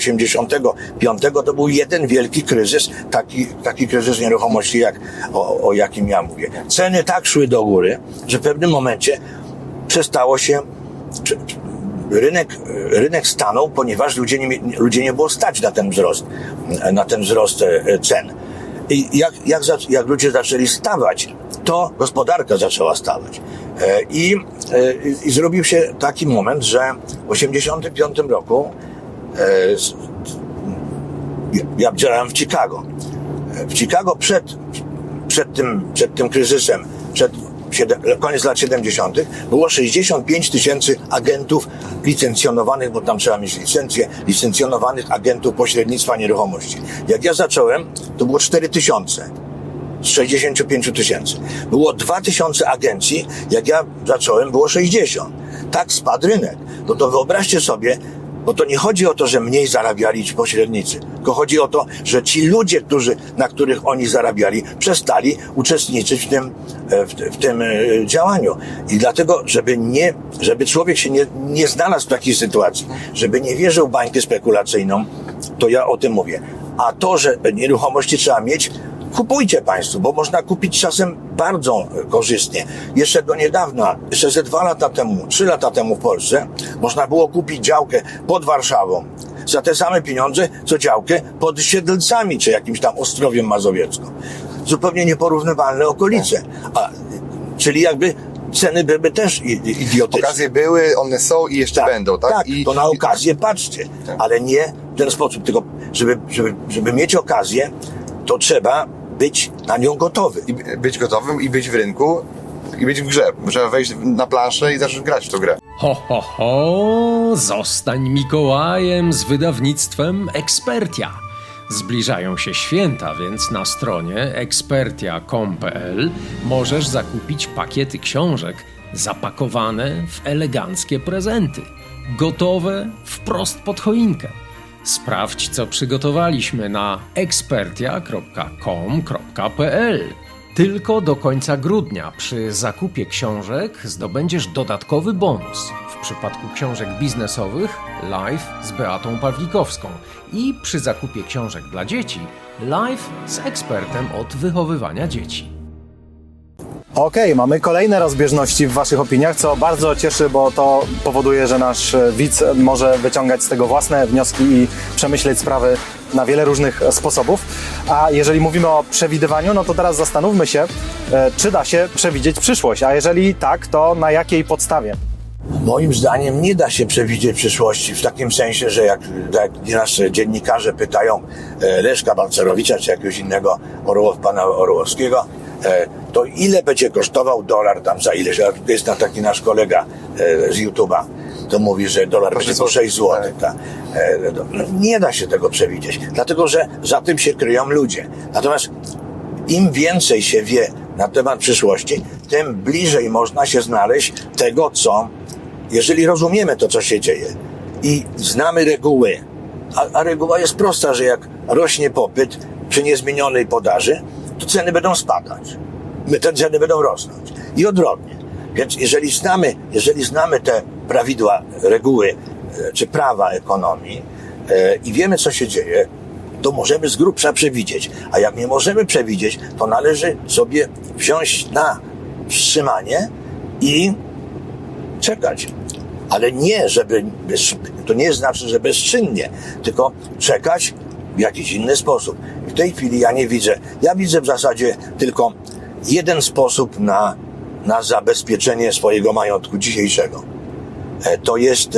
85 to był jeden wielki kryzys, taki kryzys nieruchomości, o jakim ja mówię. Ceny tak szły do góry, że w pewnym momencie przestało się, rynek stanął, ponieważ ludzie nie było stać na ten wzrost cen. I jak ludzie zaczęli stawać, to gospodarka zaczęła stawać. I zrobił się taki moment, że w 85 roku ja działałem w Chicago. W Chicago przed tym kryzysem, koniec lat 70. było 65 000 agentów licencjonowanych, bo tam trzeba mieć licencję, licencjonowanych agentów pośrednictwa nieruchomości. Jak ja zacząłem, to było 4 000. z 65 000. Było 2000 agencji, jak ja zacząłem, było 60. Tak spadł rynek. No to wyobraźcie sobie, bo to nie chodzi o to, że mniej zarabiali ci pośrednicy, tylko chodzi o to, że ci ludzie, na których oni zarabiali, przestali uczestniczyć w tym działaniu. I dlatego, żeby człowiek się nie znalazł w takiej sytuacji, żeby nie wierzył w bańkę spekulacyjną, to ja o tym mówię. A to, że nieruchomości trzeba mieć, kupujcie Państwo, bo można kupić czasem bardzo korzystnie. Jeszcze do niedawna, jeszcze ze 2 lata temu, 3 lata temu w Polsce, można było kupić działkę pod Warszawą za te same pieniądze, co działkę pod Siedlcami, czy jakimś tam Ostrowiem Mazowieckim. Zupełnie nieporównywalne okolice. Czyli jakby ceny były też idiotyczne. Okazje były, one są i jeszcze będą, tak? Tak, to na okazję patrzcie, ale nie w ten sposób, tylko żeby mieć okazję, to trzeba być na nią gotowy. I być gotowym i być w rynku i być w grze. Trzeba wejść na planszę i zacząć grać w tę grę. Ho, ho, ho! Zostań Mikołajem z wydawnictwem Expertia. Zbliżają się święta, więc na stronie expertia.com.pl możesz zakupić pakiety książek zapakowane w eleganckie prezenty. Gotowe wprost pod choinkę. Sprawdź, co przygotowaliśmy na expertia.com.pl. Tylko do końca grudnia przy zakupie książek zdobędziesz dodatkowy bonus. W przypadku książek biznesowych live z Beatą Pawlikowską i przy zakupie książek dla dzieci live z ekspertem od wychowywania dzieci. Okej, mamy kolejne rozbieżności w Waszych opiniach, co bardzo cieszy, bo to powoduje, że nasz widz może wyciągać z tego własne wnioski i przemyśleć sprawy na wiele różnych sposobów. A jeżeli mówimy o przewidywaniu, no to teraz zastanówmy się, czy da się przewidzieć przyszłość, a jeżeli tak, to na jakiej podstawie? Moim zdaniem nie da się przewidzieć przyszłości w takim sensie, że jak nasze dziennikarze pytają Leszka Balcerowicza czy jakiegoś innego pana Orłowskiego, to ile będzie kosztował dolar tam za ileś. Jest tam taki nasz kolega z YouTube'a, to mówi, że dolar będzie po 6 zł. Tak. Nie da się tego przewidzieć, dlatego że za tym się kryją ludzie. Natomiast im więcej się wie na temat przyszłości, tym bliżej można się znaleźć tego, jeżeli rozumiemy to, co się dzieje i znamy reguły, a reguła jest prosta, że jak rośnie popyt przy niezmienionej podaży, to ceny będą spadać. Te ceny będą rosnąć. I odwrotnie. Więc jeżeli znamy te prawidła, reguły czy prawa ekonomii i wiemy, co się dzieje, to możemy z grubsza przewidzieć. A jak nie możemy przewidzieć, to należy sobie wziąć na wstrzymanie i czekać. Ale nie, to nie znaczy, że bezczynnie, tylko czekać w jakiś inny sposób. W tej chwili ja nie widzę. Ja widzę w zasadzie tylko jeden sposób na zabezpieczenie swojego majątku dzisiejszego. To jest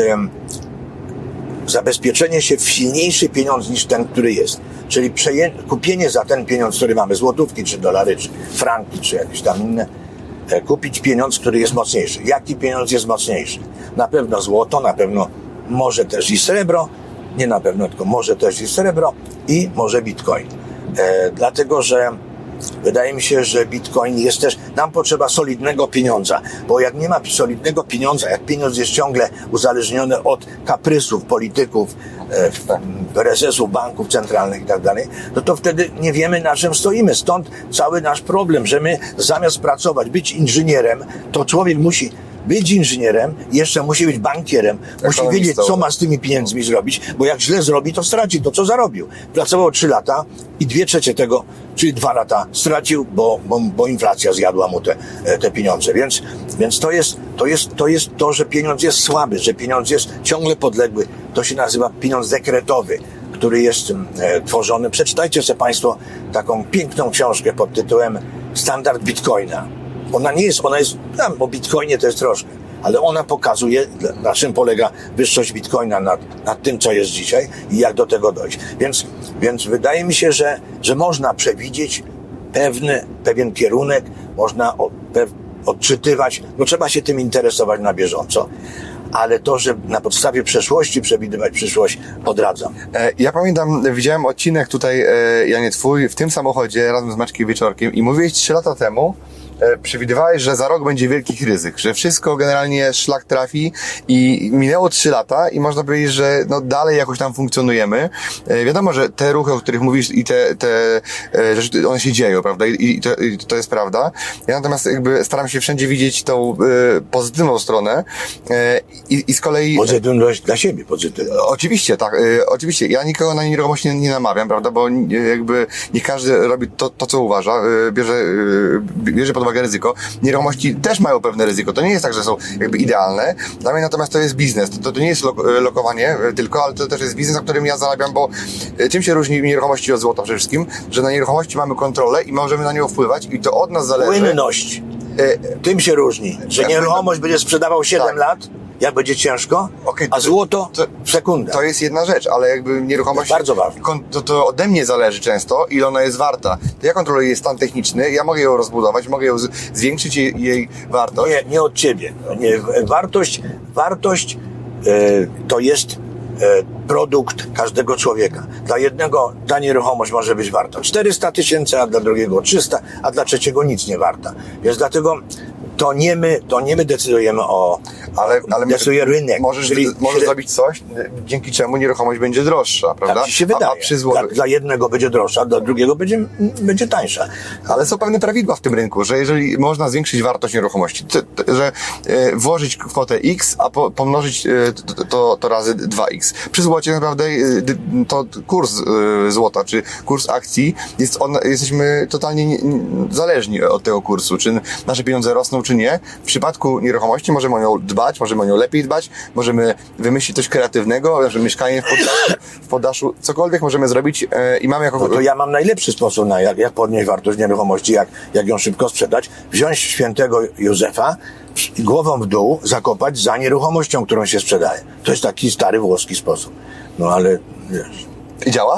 zabezpieczenie się w silniejszy pieniądz niż ten, który jest. Czyli kupienie za ten pieniądz, który mamy, złotówki, czy dolary, czy franki, czy jakieś tam inne, kupić pieniądz, który jest mocniejszy. Jaki pieniądz jest mocniejszy? Na pewno złoto, na pewno może też i srebro, nie na pewno, tylko może też i srebro i może bitcoin. Dlatego, że wydaje mi się, że bitcoin jest też, nam potrzeba solidnego pieniądza, bo jak nie ma solidnego pieniądza, jak pieniądz jest ciągle uzależniony od kaprysów polityków, prezesów banków centralnych i tak dalej, no to wtedy nie wiemy, na czym stoimy. Stąd cały nasz problem, że my zamiast pracować, być inżynierem, to człowiek musi być inżynierem, jeszcze musi być bankierem, musi wiedzieć, co ma z tymi pieniędzmi zrobić, bo jak źle zrobi, to straci to, co zarobił. Pracował 3 lata i 2/3 tego, czyli 2 lata stracił, bo inflacja zjadła mu te pieniądze. Więc to jest to, że pieniądz jest słaby, że pieniądz jest ciągle podległy. To się nazywa pieniądz dekretowy, który jest tworzony. Przeczytajcie sobie Państwo taką piękną książkę pod tytułem Standard Bitcoina. Ona jest, o Bitcoinie to jest troszkę, ale ona pokazuje, na czym polega wyższość Bitcoina nad tym, co jest dzisiaj i jak do tego dojść. Więc wydaje mi się, że można przewidzieć pewien kierunek, można odczytywać, bo trzeba się tym interesować na bieżąco, ale to, że na podstawie przeszłości przewidywać przyszłość, odradzam. Ja pamiętam, widziałem odcinek tutaj, Janie, twój, w tym samochodzie razem z Maćkiem Wieczorkiem i mówiłeś 3 lata temu, przewidywałeś, że za rok będzie wielkich ryzyk, że wszystko generalnie szlak trafi i minęło 3 lata i można powiedzieć, że no dalej jakoś tam funkcjonujemy. Wiadomo, że te ruchy, o których mówisz i te rzeczy, one się dzieją, prawda? I to jest prawda. Ja natomiast jakby staram się wszędzie widzieć tą pozytywną stronę i z kolei... Pozytywność dla siebie, pozytywność. Oczywiście, tak. Oczywiście. Ja nikogo na nieruchomość nie namawiam, prawda? Bo jakby nie każdy robi to co uważa. Bierze pod uwagę ryzyko. Nieruchomości też mają pewne ryzyko. To nie jest tak, że są jakby idealne. Dla mnie natomiast to jest biznes. To nie jest lokowanie tylko, ale to też jest biznes, na którym ja zarabiam, bo czym się różni nieruchomości od złota przede wszystkim? Że na nieruchomości mamy kontrolę i możemy na nią wpływać i to od nas zależy. Płynność. Tym się różni, że nieruchomość będzie sprzedawał 7 lat, jak będzie ciężko, a złoto w sekundę. To jest jedna rzecz, ale jakby nieruchomość... Bardzo ważne. To ode mnie zależy często, ile ona jest warta. To ja kontroluję jej stan techniczny, ja mogę ją rozbudować, mogę ją zwiększyć jej wartość. Nie od ciebie. Nie, wartość to jest produkt każdego człowieka. Dla jednego ta nieruchomość może być warta 400 000, a dla drugiego 300, a dla trzeciego nic nie warta. Więc dlatego to nie my decydujemy ale decyduje rynek. Możesz zrobić coś, dzięki czemu nieruchomość będzie droższa, prawda? Tak ci się wydaje. Dla jednego będzie droższa, dla drugiego będzie tańsza. Ale są pewne prawidła w tym rynku, że jeżeli można zwiększyć wartość nieruchomości, że włożyć kwotę X, a pomnożyć to razy 2X. Przy złocie naprawdę to kurs złota, czy kurs akcji, jesteśmy totalnie zależni od tego kursu, czy nasze pieniądze rosną, czy nie. W przypadku nieruchomości możemy o nią dbać, możemy o nią lepiej dbać, możemy wymyślić coś kreatywnego, że mieszkanie w poddaszu, cokolwiek możemy zrobić i mamy jako... No to ja mam najlepszy sposób na jak podnieść wartość nieruchomości, jak ją szybko sprzedać. Wziąć świętego Józefa i głową w dół zakopać za nieruchomością, którą się sprzedaje. To jest taki stary włoski sposób. No ale wiesz... I działa?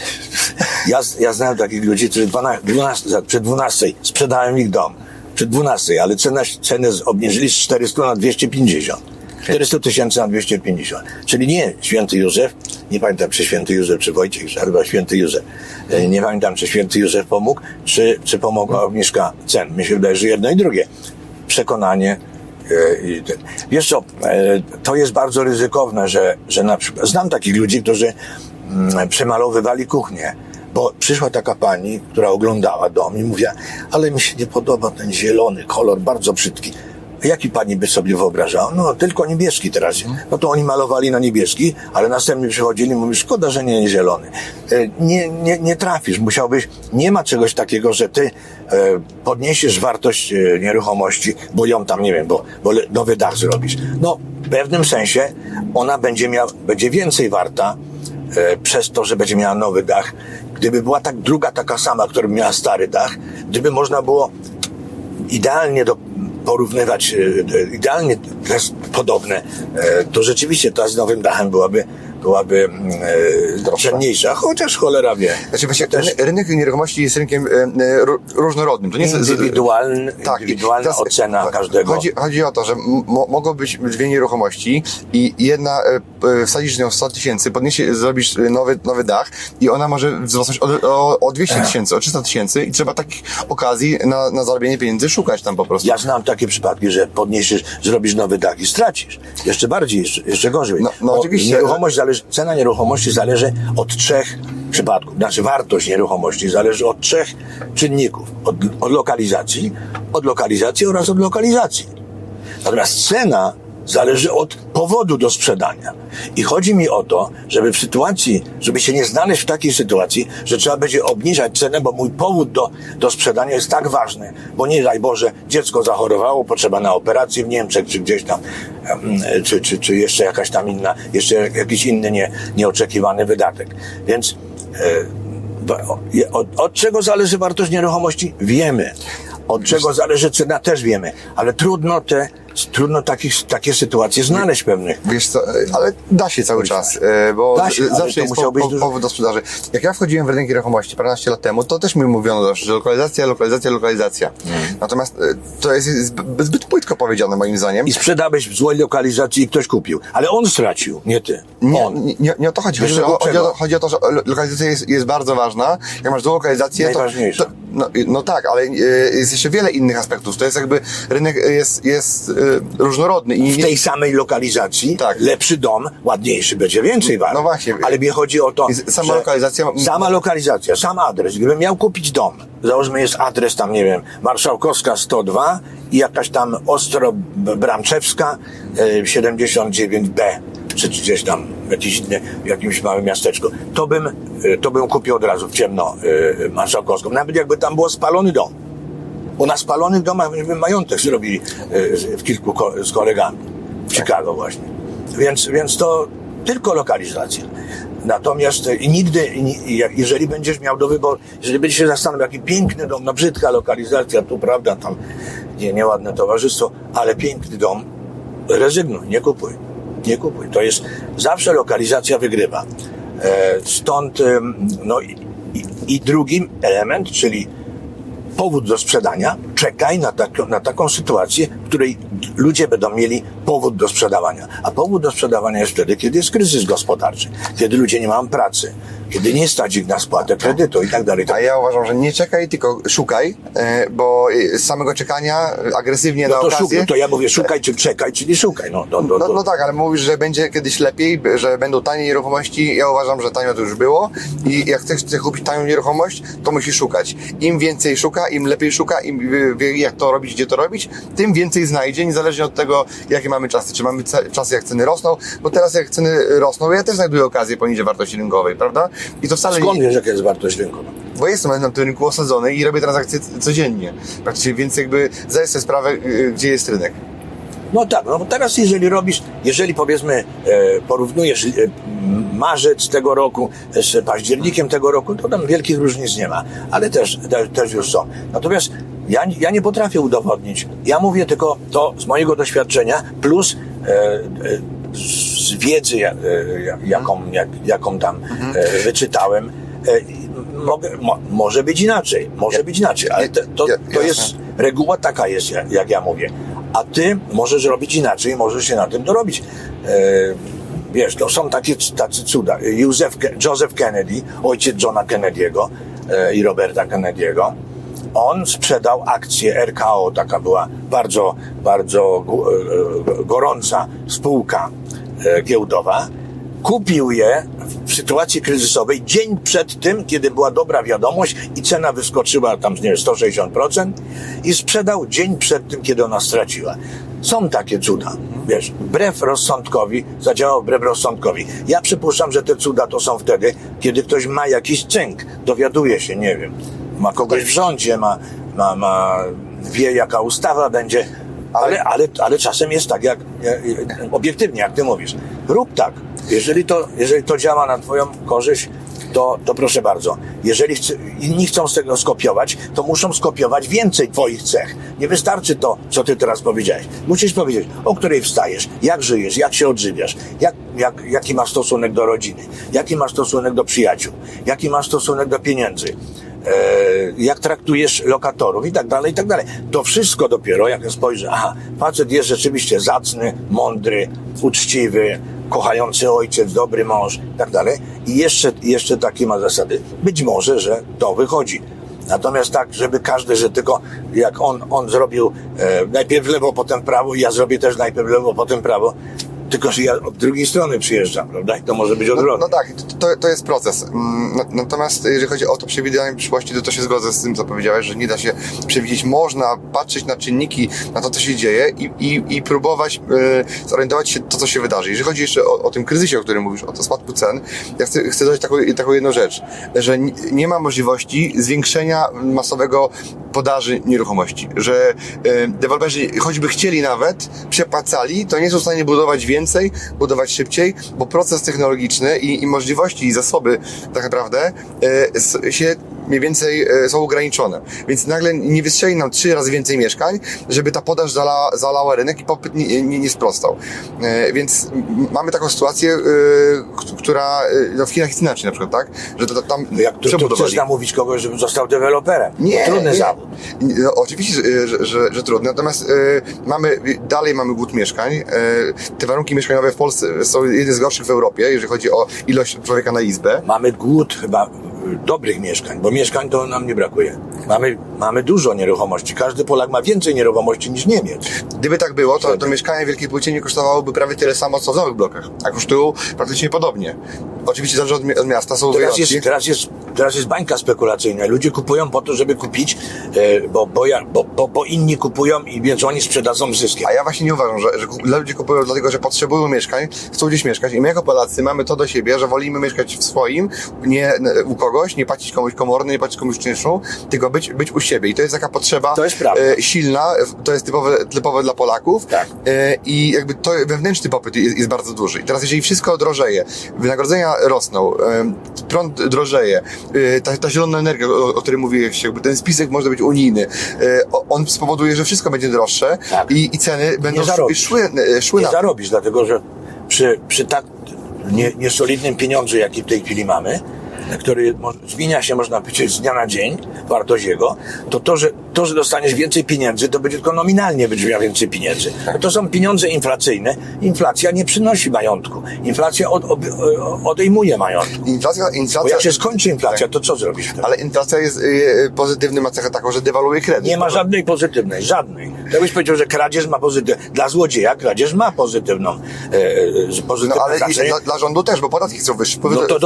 Ja znałem takich ludzi, którzy przy 12 sprzedałem ich dom. Przy 12, ale cenę obniżyli z 400 na 250. 400 000 na 250. Czyli nie święty Józef, nie pamiętam czy święty Józef, czy Wojciech, chyba święty Józef. Nie pamiętam czy święty Józef pomógł, czy pomogła obniżka cen. Mi się wydaje, że jedno i drugie. Przekonanie. Wiesz co, to jest bardzo ryzykowne, że na przykład znam takich ludzi, którzy przemalowywali kuchnię. Bo przyszła taka pani, która oglądała dom i mówiła, ale mi się nie podoba ten zielony kolor, bardzo brzydki. Jaki pani by sobie wyobrażała? No, tylko niebieski teraz. No to oni malowali na niebieski, ale następnie przychodzili i mówisz, szkoda, że nie zielony. Nie trafisz, musiałbyś, nie ma czegoś takiego, że ty podniesiesz wartość nieruchomości, bo ją tam, nie wiem, bo nowy dach zrobisz. No, w pewnym sensie ona będzie więcej warta, przez to, że będzie miała nowy dach. Gdyby była druga taka sama, która miała stary dach, gdyby można było idealnie porównywać, idealnie podobne, to rzeczywiście ta z nowym dachem byłaby cenniejsza, chociaż cholera wie. Znaczy właśnie rynek nieruchomości jest rynkiem różnorodnym. To nie jest indywidualna ocena każdego. Chodzi o to, że mogą być 2 nieruchomości i jedna wsadzisz nią 100 000, zrobisz nowy dach i ona może wzrosnąć o 200 000, o 300 000 i trzeba takich okazji na zarobienie pieniędzy szukać tam po prostu. Ja znam takie przypadki, że zrobisz nowy dach i stracisz. Jeszcze bardziej, jeszcze gorzej. No oczywiście. Cena nieruchomości zależy od 3 przypadków. Znaczy wartość nieruchomości zależy od 3 czynników. Od lokalizacji oraz od lokalizacji. Natomiast cena zależy od powodu do sprzedania. I chodzi mi o to, żeby się nie znaleźć w takiej sytuacji, że trzeba będzie obniżać cenę, bo mój powód do sprzedania jest tak ważny, bo nie daj Boże, dziecko zachorowało, potrzeba na operację w Niemczech, czy gdzieś tam, czy jeszcze jakaś tam inna, jeszcze jakiś inny nieoczekiwany wydatek. Więc od czego zależy wartość nieruchomości? Wiemy. Od czego zależy cena? Też wiemy. Ale trudno te trudno takie sytuacje znaleźć pewnych. Wiesz co, ale da się cały czas, bo Da się, ale zawsze to jest musiał być powód do sprzedaży. Jak ja wchodziłem w rynek nieruchomości 15 lat temu, to też mi mówiono zawsze, że lokalizacja. Natomiast to jest zbyt płytko powiedziane moim zdaniem. I sprzedałeś w złej lokalizacji i ktoś kupił. Ale on stracił, nie ty. On. Nie o to chodzi. Wiesz, Chodzi o to, że lokalizacja jest bardzo ważna. Jak masz złą lokalizację, najważniejsza. No tak, ale jest jeszcze wiele innych aspektów. To jest jakby rynek jest różnorodny. I W tej samej lokalizacji Tak. lepszy dom, ładniejszy, będzie więcej wart. No właśnie. Ale mi chodzi o to, Sama lokalizacja. sam adres. Gdybym miał kupić dom, załóżmy jest adres tam, nie wiem, Marszałkowska 102 i jakaś tam Ostro-Bramczewska 79B, czy gdzieś tam w jakimś małym miasteczku, to bym kupił od razu w ciemno Marszałkowską. Nawet jakby tam było spalony dom. Bo na spalonych domach myśmy majątek zrobili w kilku z kolegami w Chicago właśnie. Więc to tylko lokalizacja. Natomiast jeżeli będziesz miał do wyboru, jeżeli będziesz się zastanawiał, jaki piękny dom, no brzydka lokalizacja, tu prawda, tam nieładne towarzystwo, ale piękny dom, rezygnuj, nie kupuj. To jest, zawsze lokalizacja wygrywa. Stąd, no i drugi element, czyli powód do sprzedania, czekaj na taką sytuację, w której ludzie będą mieli powód do sprzedawania. A powód do sprzedawania jest wtedy, kiedy jest kryzys gospodarczy, kiedy ludzie nie mają pracy, kiedy nie stać ich na spłatę kredytu i tak dalej. A ja uważam, że nie czekaj, tylko szukaj, bo z samego czekania agresywnie na okazję... To ja mówię szukaj, czy czekaj, czyli szukaj. No tak, ale mówisz, że będzie kiedyś lepiej, że będą tanie nieruchomości. Ja uważam, że tanio to już było i jak chcesz kupić tanią nieruchomość, to musisz szukać. Im więcej szuka, im lepiej szuka, im wie jak to robić, gdzie to robić, tym więcej znajdzie, niezależnie od tego, jakie mamy czasy. Czy mamy czasy, jak ceny rosną, bo teraz jak ceny rosną, ja też znajduję okazję poniżej wartości rynkowej, prawda? I to wcale skąd wiesz, jaka jest wartość rynkowa? Bo jestem na tym rynku osadzony i robię transakcje codziennie. Praktycznie, więc jakby zdaję sobie sprawę, gdzie jest rynek. No tak, no bo teraz jeżeli powiedzmy porównujesz marzec tego roku z październikiem tego roku, to tam wielkich różnic nie ma, ale też już są. Natomiast ja nie potrafię udowodnić. Ja mówię tylko to z mojego doświadczenia plus z wiedzy, jaką tam wyczytałem. Może być inaczej, ale to jest reguła taka jest, jak ja mówię. A ty możesz robić inaczej, możesz się na tym dorobić. Wiesz, to są tacy cuda. Joseph Kennedy, ojciec Johna Kennedy'ego i Roberta Kennedy'ego, on sprzedał akcję RKO, taka była bardzo, bardzo gorąca spółka giełdowa. Kupił je w sytuacji kryzysowej dzień przed tym, kiedy była dobra wiadomość i cena wyskoczyła tam, nie wiem, 160% i sprzedał dzień przed tym, kiedy ona straciła. Są takie cuda, wiesz, zadziałał wbrew rozsądkowi. Ja przypuszczam, że te cuda to są wtedy, kiedy ktoś ma jakiś cynk, dowiaduje się, nie wiem, ma kogoś w rządzie, wie jaka ustawa będzie, ale czasem jest tak, obiektywnie, jak ty mówisz. Rób tak. Jeżeli to działa na twoją korzyść, to proszę bardzo. Jeżeli inni chcą z tego skopiować, to muszą skopiować więcej twoich cech. Nie wystarczy to, co ty teraz powiedziałeś. Musisz powiedzieć, o której wstajesz, jak żyjesz, jak się odżywiasz, jaki masz stosunek do rodziny, jaki masz stosunek do przyjaciół, jaki masz stosunek do pieniędzy, jak traktujesz lokatorów i tak dalej, i tak dalej. To wszystko dopiero, jak spojrzę, facet jest rzeczywiście zacny, mądry, uczciwy, kochający ojciec, dobry mąż, i tak dalej. I jeszcze takie ma zasady. Być może, że to wychodzi. Natomiast tak, żeby każdy, że tylko jak on zrobił najpierw w lewo, potem w prawo i ja zrobię też najpierw w lewo, potem w prawo, tylko że ja od drugiej strony przyjeżdżam, prawda? I to może być odwrotnie. No tak, to jest proces. Natomiast jeżeli chodzi o to przewidywanie przyszłości, to się zgodzę z tym, co powiedziałeś, że nie da się przewidzieć. Można patrzeć na czynniki, na to, co się dzieje i próbować zorientować się to, co się wydarzy. Jeżeli chodzi jeszcze o tym kryzysie, o którym mówisz, o to spadku cen, ja chcę dodać taką jedną rzecz, że nie ma możliwości zwiększenia masowego podaży nieruchomości, że deweloperzy, choćby chcieli nawet, przepłacali, to nie są w stanie budować więcej, budować szybciej, bo proces technologiczny i możliwości i zasoby tak naprawdę się mniej więcej są ograniczone. Więc nagle nie wystrzeli nam 3 razy więcej mieszkań, żeby ta podaż zalała rynek i popyt nie sprostał. Więc mamy taką sytuację, która w Chinach jest inaczej na przykład, tak? Że tam Jak tu chcesz namówić kogoś, żeby został deweloperem? Trudny zawód. No, oczywiście, że trudny. Natomiast dalej mamy głód mieszkań. Te warunki mieszkaniowe w Polsce są jedne z gorszych w Europie, jeżeli chodzi o ilość człowieka na izbę. Mamy głód chyba dobrych mieszkań, bo mieszkań to nam nie brakuje. Mamy dużo nieruchomości. Każdy Polak ma więcej nieruchomości niż Niemiec. Gdyby tak było, to mieszkania w Wielkiej Płycie nie kosztowałoby prawie tyle samo, co w nowych blokach, a kosztują praktycznie podobnie. Oczywiście zależy od miasta, są wyjątki. Teraz jest bańka spekulacyjna. Ludzie kupują po to, żeby kupić, bo inni kupują i więc oni sprzedadzą zyskiem. A ja właśnie nie uważam, że ludzie kupują dlatego, że potrzebują mieszkań, chcą gdzieś mieszkać i my jako Polacy mamy to do siebie, że wolimy mieszkać w swoim, nie u kogoś, nie płacić komuś komorny, nie płacić komuś czynszu, tylko być u siebie. I to jest taka potrzeba silna, to jest typowe dla Polaków. Tak. I jakby to wewnętrzny popyt jest bardzo duży. I teraz jeżeli wszystko drożeje, wynagrodzenia rosną, prąd drożeje, ta zielona energia, o której mówiłeś, jakby ten spisek może być unijny, on spowoduje, że wszystko będzie droższe i ceny będą szły nie zarobisz, dlatego że przy tak niesolidnym pieniądzu, jaki w tej chwili mamy, który zmienia się, można powiedzieć, z dnia na dzień, wartość jego, to, że dostaniesz więcej pieniędzy, to będzie tylko nominalnie będziesz miał więcej pieniędzy. To są pieniądze inflacyjne. Inflacja nie przynosi majątku. Inflacja odejmuje majątku. Bo jak się skończy inflacja, to co zrobisz wtedy? Ale inflacja jest pozytywny, ma cechę taką, że dewaluuje kredyt. Nie ma żadnej pozytywnej, żadnej. Ja byś powiedział, że kradzież ma pozytywną. Dla złodzieja kradzież ma pozytywną ale znaczenie. Dla rządu też, bo podatki chcą wyższe.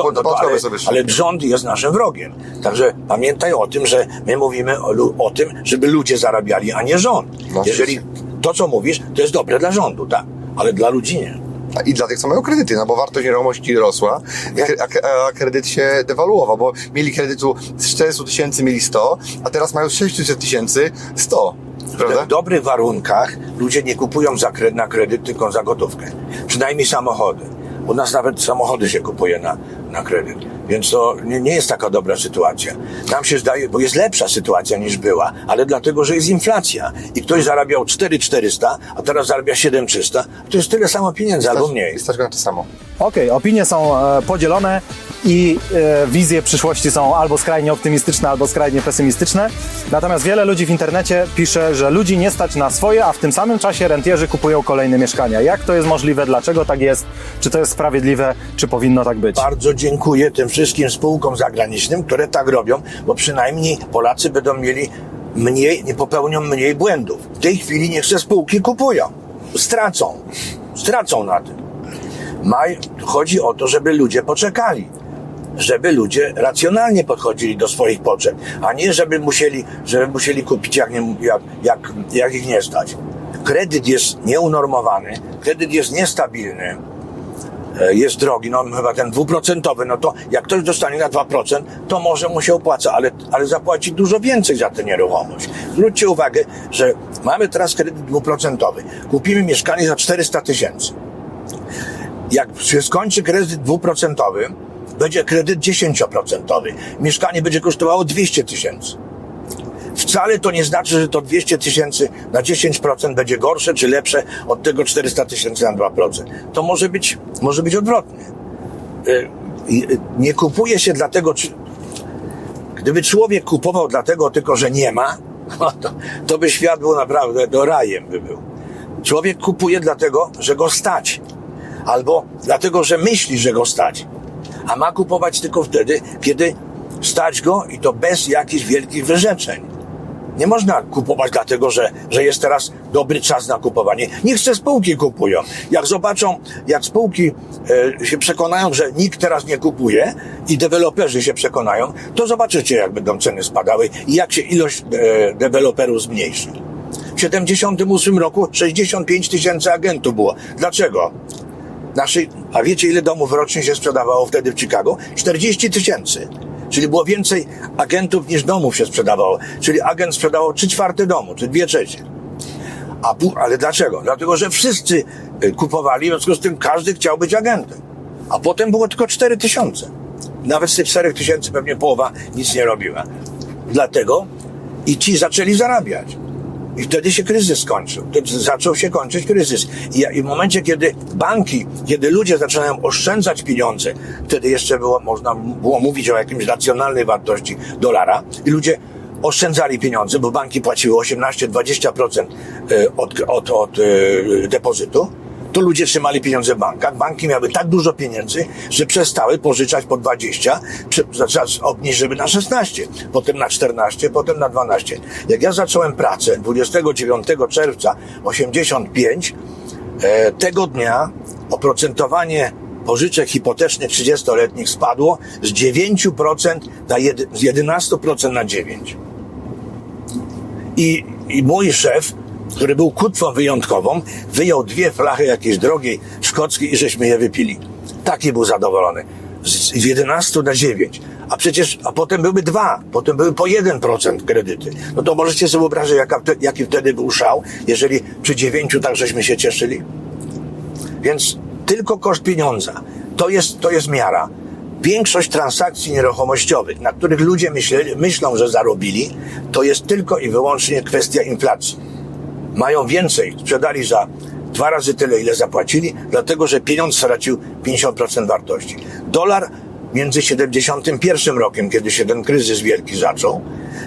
Ale rząd jest naszym wrogiem. Także pamiętaj o tym, że my mówimy o tym, żeby ludzie zarabiali, a nie rząd. Jeżeli to, co mówisz, to jest dobre dla rządu, tak, ale dla ludzi nie. I dla tych, co mają kredyty, no bo wartość nieruchomości rosła, a kredyt się dewaluował, bo mieli kredytu z 400 000 mieli 100, a teraz mają z 600 000 100. Prawda? W dobrych warunkach ludzie nie kupują na kredyt, tylko za gotówkę. Przynajmniej samochody. U nas nawet samochody się kupuje na kredyt. Więc to nie jest taka dobra sytuacja. Nam się zdaje, bo jest lepsza sytuacja niż była, ale dlatego, że jest inflacja. I ktoś zarabiał 4400, a teraz zarabia 7300, to jest tyle samo pieniędzy, albo mniej. I stać go na to samo. Okej, opinie są podzielone i wizje przyszłości są albo skrajnie optymistyczne, albo skrajnie pesymistyczne. Natomiast wiele ludzi w internecie pisze, że ludzi nie stać na swoje, a w tym samym czasie rentierzy kupują kolejne mieszkania. Jak to jest możliwe? Dlaczego tak jest? Czy to jest sprawiedliwe? Czy powinno tak być? Bardzo dziękuję tym wszystkim spółkom zagranicznym, które tak robią, bo przynajmniej Polacy będą mieli nie popełnią mniej błędów. W tej chwili niech te spółki kupują. Stracą na tym. Chodzi o to, żeby ludzie poczekali. Żeby ludzie racjonalnie podchodzili do swoich potrzeb, a nie żeby musieli kupić jak ich nie stać. Kredyt jest nieunormowany, kredyt jest niestabilny, jest drogi, no chyba ten 2%, no to jak ktoś dostanie na 2%, to może mu się opłaca, ale zapłaci dużo więcej za tę nieruchomość. Zwróćcie uwagę, że mamy teraz kredyt 2%. Kupimy mieszkanie za 400 000. Jak się skończy kredyt 2%, będzie kredyt 10%. Mieszkanie będzie kosztowało 200 000. Wcale to nie znaczy, że to 200 000 na 10% będzie gorsze czy lepsze od tego 400 000 na 2%. To może być odwrotnie. Nie kupuje się dlatego, gdyby człowiek kupował dlatego tylko, że nie ma, to by świat był naprawdę rajem by był. Człowiek kupuje dlatego, że go stać. Albo dlatego, że myśli, że go stać. A ma kupować tylko wtedy, kiedy stać go i to bez jakichś wielkich wyrzeczeń. Nie można kupować dlatego, że jest teraz dobry czas na kupowanie. Niech te spółki kupują. Jak spółki się przekonają, że nikt teraz nie kupuje i deweloperzy się przekonają, to zobaczycie, jak będą ceny spadały i jak się ilość deweloperów zmniejszy. W 1978 roku 65 000 agentów było. Dlaczego? A wiecie, ile domów rocznie się sprzedawało wtedy w Chicago? 40 000. Czyli było więcej agentów niż domów się sprzedawało. Czyli agent sprzedawał 3/4 domu, czy 2/3. Ale dlaczego? Dlatego, że wszyscy kupowali, w związku z tym każdy chciał być agentem. A potem było tylko 4 000. Nawet z tych 4000 pewnie połowa nic nie robiła. Dlatego i ci zaczęli zarabiać. I wtedy się kryzys skończył. Wtedy zaczął się kończyć kryzys. I w momencie, kiedy banki, kiedy ludzie zaczynają oszczędzać pieniądze, wtedy jeszcze można było mówić o jakimś racjonalnej wartości dolara i ludzie oszczędzali pieniądze, bo banki płaciły 18-20% od depozytu, to ludzie trzymali pieniądze w bankach. Banki miały tak dużo pieniędzy, że przestały pożyczać po 20, obniżyły na 16, potem na 14, potem na 12. Jak ja zacząłem pracę 29 czerwca 85, tego dnia oprocentowanie pożyczek hipotecznych 30-letnich spadło z 9% z 11% na 9%. I mój szef, który był kutwą wyjątkową, wyjął 2 flachy jakiejś drogiej szkockiej i żeśmy je wypili. Taki był zadowolony. Z 11 na 9. A potem były 2, potem były po 1% kredyty. No to możecie sobie wyobrazić, jaki wtedy był szał, jeżeli przy 9 tak żeśmy się cieszyli. Więc tylko koszt pieniądza. To jest miara. Większość transakcji nieruchomościowych, na których ludzie myślą, że zarobili, to jest tylko i wyłącznie kwestia inflacji. Mają więcej, sprzedali za 2 razy tyle, ile zapłacili, dlatego że pieniądz stracił 50% wartości. Dolar między 71 rokiem, kiedy się ten kryzys wielki zaczął,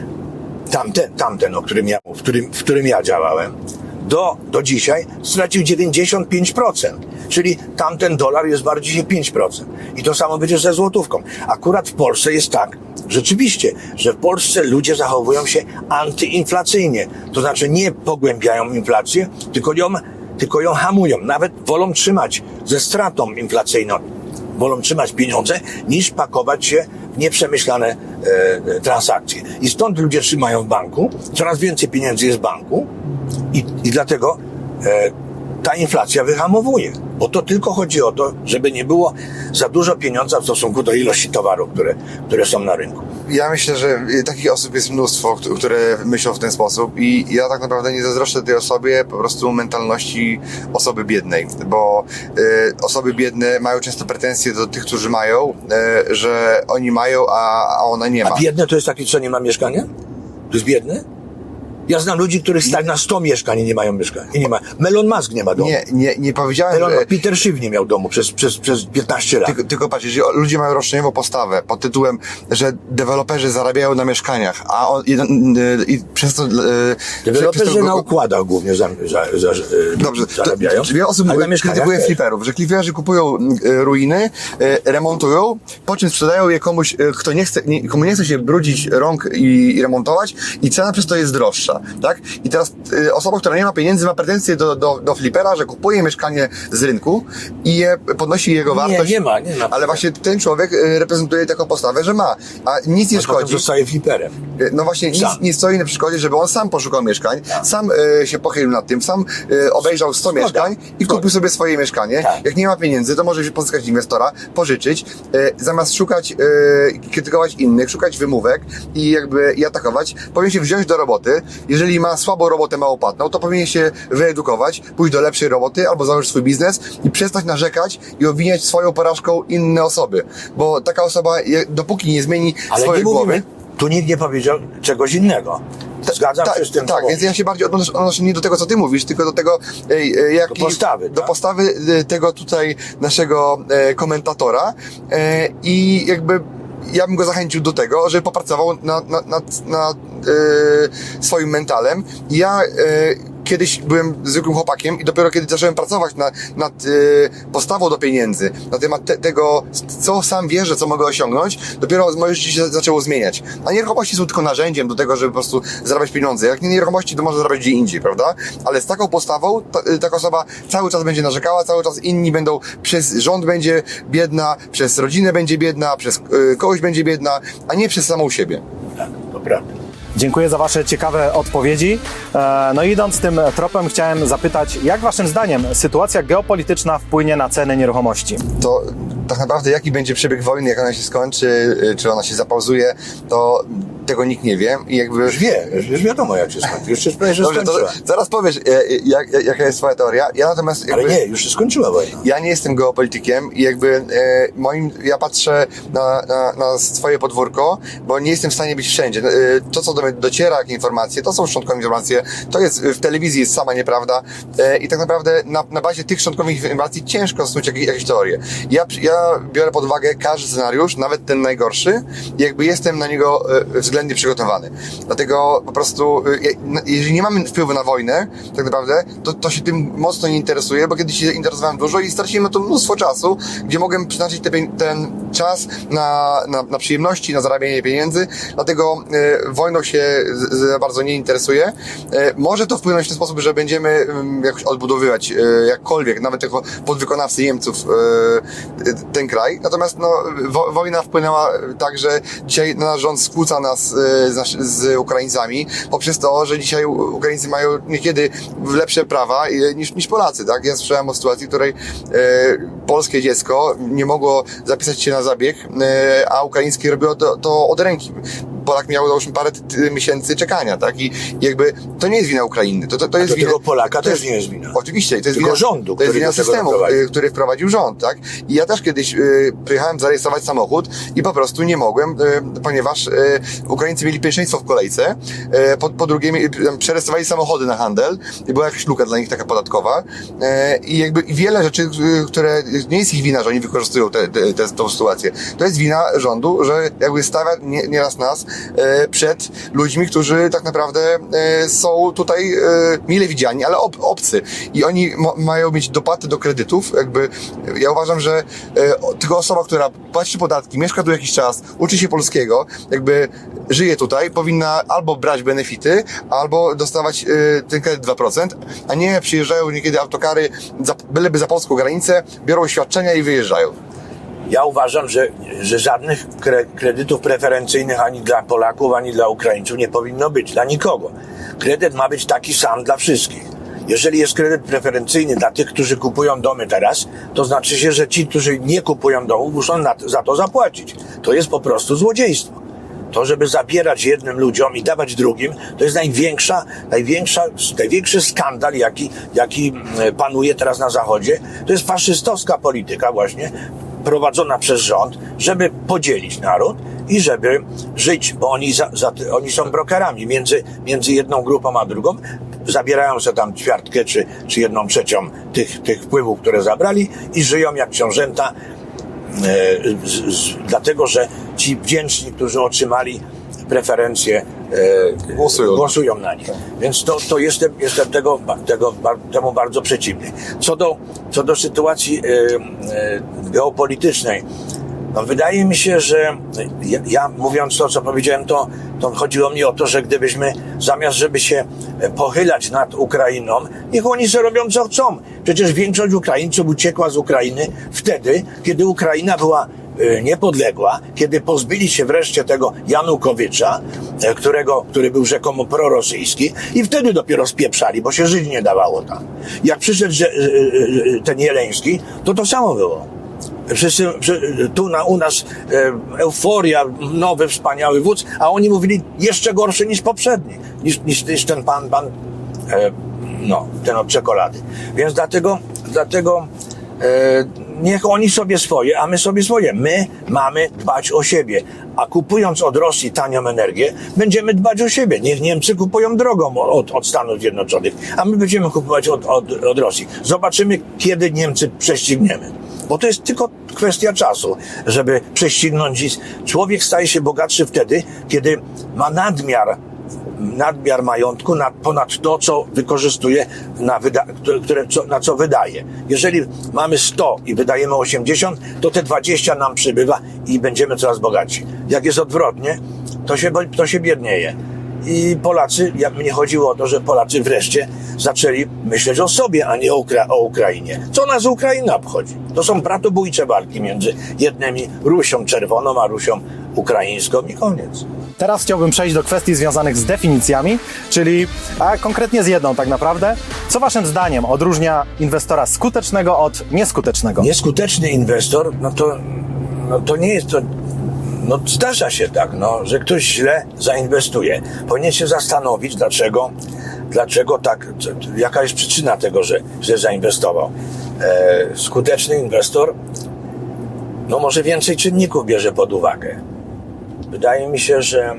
tamten, w którym ja działałem, do dzisiaj stracił 95%. Czyli tamten dolar jest bardziej 5%. I to samo będzie ze złotówką. Akurat w Polsce jest tak, rzeczywiście, że w Polsce ludzie zachowują się antyinflacyjnie. To znaczy nie pogłębiają inflację, tylko ją hamują. Nawet wolą trzymać ze stratą inflacyjną. Wolą trzymać pieniądze, niż pakować się w nieprzemyślane transakcje. I stąd ludzie trzymają w banku. Coraz więcej pieniędzy jest w banku. I dlatego ta inflacja wyhamowuje. Bo to tylko chodzi o to, żeby nie było za dużo pieniądza w stosunku do ilości towarów, które są na rynku. Ja myślę, że takich osób jest mnóstwo, które myślą w ten sposób i ja tak naprawdę nie zazdroszczę tej osobie po prostu mentalności osoby biednej, bo osoby biedne mają często pretensje do tych, którzy mają, że oni mają, a ona nie ma. A biedny to jest taki, co nie ma mieszkania? To jest biedny? Ja znam ludzi, których stać na 100 mieszkań i nie mają mieszkań. Elon Musk nie ma domu. Nie powiedziałem, że... Peter Schiff nie miał domu przez 15 lat. Tylko patrz, jeżeli ludzie mają roszczeniową postawę pod tytułem, że deweloperzy zarabiają na mieszkaniach, i przez to... Deweloperzy na układach głównie Dobrze, zarabiają. Wiele osób krytykuje fliperów, że fliperzy kupują ruiny, remontują, po czym sprzedają je komuś, komu nie chce się brudzić rąk i remontować i cena przez to jest droższa. Tak? I teraz osoba, która nie ma pieniędzy, ma pretensje do flipera, że kupuje mieszkanie z rynku i podnosi jego wartość. Nie ma. Ale właśnie ten człowiek reprezentuje taką postawę, że ma. A nic nie szkodzi. Zostaje fliperem. No właśnie, nic nie stoi na przeszkodzie, żeby on sam poszukał mieszkań, sam się pochylił nad tym, sam obejrzał 100 mieszkań i kupił sobie swoje mieszkanie. Tak. Jak nie ma pieniędzy, to może się pozyskać inwestora, pożyczyć, zamiast szukać, krytykować innych, szukać wymówek i atakować, powinien się wziąć do roboty. Jeżeli ma słabą robotę, mało płatną, to powinien się wyedukować, pójść do lepszej roboty albo założyć swój biznes i przestać narzekać i obwiniać swoją porażką inne osoby. Bo taka osoba, dopóki nie zmieni swojej głowy... Tu nikt nie powiedział czegoś innego. Zgadzam się z tym. Tak, więc ja się bardziej odnoszę nie do tego, co ty mówisz, tylko do tego, do postawy tego tutaj naszego komentatora i jakby ja bym go zachęcił do tego, żeby popracował nad swoim mentalem. Ja kiedyś byłem zwykłym chłopakiem i dopiero kiedy zacząłem pracować nad postawą do pieniędzy, na temat tego, co sam wierzę, co mogę osiągnąć, dopiero moje życie się zaczęło zmieniać. A nieruchomości są tylko narzędziem do tego, żeby po prostu zarabiać pieniądze. Jak nie nieruchomości, to może zarabiać gdzie indziej, prawda? Ale z taką postawą taka osoba cały czas będzie narzekała, cały czas inni będą, przez rząd będzie biedna, przez rodzinę będzie biedna, przez kogoś będzie biedna, a nie przez samą siebie. Tak, to prawda. Dziękuję za Wasze ciekawe odpowiedzi. No idąc tym tropem, chciałem zapytać, jak Waszym zdaniem sytuacja geopolityczna wpłynie na ceny nieruchomości? To tak naprawdę jaki będzie przebieg wojny, jak ona się skończy, czy ona się zapauzuje, to tego nikt nie wie i jakby... Już wiadomo jak się skończy. Już się prawie że Dobrze, to skończyła. zaraz powiesz, jaka jest twoja teoria. Ja natomiast... Ale nie, już się skończyła wojna. Ja nie jestem geopolitykiem i jakby ja patrzę na swoje podwórko, bo nie jestem w stanie być wszędzie. To, co do mnie dociera, jak informacje, to są szczątkowe informacje, to jest w telewizji jest sama nieprawda i tak naprawdę na bazie tych szczątkowych informacji ciężko snuć jakieś teorie. Ja biorę pod uwagę każdy scenariusz, nawet ten najgorszy, i jakby jestem na niego względnie przygotowany. Dlatego po prostu, jeżeli nie mamy wpływu na wojnę, tak naprawdę, to się tym mocno nie interesuje, bo kiedyś się interesowałem dużo i straciłem to mnóstwo czasu, gdzie mogłem przeznaczyć ten czas na przyjemności, na zarabianie pieniędzy, dlatego wojną się za bardzo nie interesuje. Może to wpłynąć w ten sposób, że będziemy jakoś odbudowywać jakkolwiek, nawet jako podwykonawcy Niemców ten kraj. Natomiast wojna wpłynęła tak, że dzisiaj nasz rząd skłóca nas z Ukraińcami poprzez to, że dzisiaj Ukraińcy mają niekiedy lepsze prawa niż Polacy, tak? Ja słyszałem o sytuacji, w której polskie dziecko nie mogło zapisać się na zabieg, a ukraińskie robiło to od ręki. Polak miał już parę miesięcy czekania, tak? I jakby to nie jest wina Ukrainy. To jest wina tego Polaka też nie jest wina. Oczywiście. To jest tylko wina rządu, to jest wina systemu, który wprowadził rząd, tak? I ja też kiedyś przyjechałem zarejestrować samochód i po prostu nie mogłem, ponieważ Ukraińcy mieli pierwszeństwo w kolejce, po drugie przerejestrowali samochody na handel i była jakaś luka dla nich taka podatkowa i jakby wiele rzeczy, które nie jest ich wina, że oni wykorzystują tą sytuację. To jest wina rządu, że jakby stawia nieraz nas przed ludźmi, którzy tak naprawdę są tutaj mile widziani, ale obcy. I oni mają mieć dopłaty do kredytów. Jakby ja uważam, że tylko osoba, która płaci podatki, mieszka tu jakiś czas, uczy się polskiego, jakby żyje tutaj, powinna albo brać benefity, albo dostawać ten kredyt 2%, a nie przyjeżdżają niekiedy autokary byleby za polską granicę, biorą świadczenia i wyjeżdżają. Ja uważam, że żadnych kredytów preferencyjnych ani dla Polaków, ani dla Ukraińców nie powinno być, dla nikogo. Kredyt ma być taki sam dla wszystkich. Jeżeli jest kredyt preferencyjny dla tych, którzy kupują domy teraz, to znaczy się, że ci, którzy nie kupują domów, muszą za to zapłacić. To jest po prostu złodziejstwo. To, żeby zabierać jednym ludziom i dawać drugim, to jest największy skandal, jaki panuje teraz na Zachodzie. To jest faszystowska polityka właśnie, prowadzona przez rząd, żeby podzielić naród i żeby żyć, bo oni są brokerami między jedną grupą a drugą, zabierają sobie tam ćwiartkę czy 1/3 tych wpływów, które zabrali i żyją jak książęta, dlatego, że ci wdzięczni, którzy otrzymali preferencje, głosują na nich. Więc to jestem temu bardzo przeciwny. Co do sytuacji geopolitycznej, no wydaje mi się, że ja mówiąc to, co powiedziałem, to chodziło mi o to, że gdybyśmy zamiast, żeby się pochylać nad Ukrainą, niech oni sobie robią co chcą. Przecież większość Ukraińców uciekła z Ukrainy wtedy, kiedy Ukraina była niepodległa, kiedy pozbyli się wreszcie tego Janukowycza, który był rzekomo prorosyjski, i wtedy dopiero spieprzali, bo się żyć nie dawało tam. Jak przyszedł ten Jeleński, to samo było. Wszyscy u nas euforia, nowy, wspaniały wódz, a oni mówili jeszcze gorszy niż poprzedni, niż ten pan ten od czekolady. Więc dlatego niech oni sobie swoje, a my sobie swoje. My mamy dbać o siebie, a kupując od Rosji tanią energię, będziemy dbać o siebie. Niech Niemcy kupują drogą od Stanów Zjednoczonych, a my będziemy kupować od Rosji. Zobaczymy, kiedy Niemcy prześcigniemy. Bo to jest tylko kwestia czasu, żeby prześcignąć ich. Człowiek staje się bogatszy wtedy, kiedy ma nadmiar majątku ponad to, co wykorzystuje, na co wydaje. Jeżeli mamy 100 i wydajemy 80, to te 20 nam przybywa i będziemy coraz bogatsi. Jak jest odwrotnie, to się biednieje. I Polacy, mnie chodziło o to, że Polacy wreszcie zaczęli myśleć o sobie, a nie o Ukrainie. Co nas Ukraina obchodzi? To są bratobójcze walki między jednymi Rusią Czerwoną, a Rusią Ukraińską i koniec. Teraz chciałbym przejść do kwestii związanych z definicjami, a konkretnie z jedną tak naprawdę. Co waszym zdaniem odróżnia inwestora skutecznego od nieskutecznego? Nieskuteczny inwestor, to nie jest to No zdarza się tak, że ktoś źle zainwestuje. Powinien się zastanowić, dlaczego tak, jaka jest przyczyna tego, że źle zainwestował. Skuteczny inwestor, może więcej czynników bierze pod uwagę. Wydaje mi się, że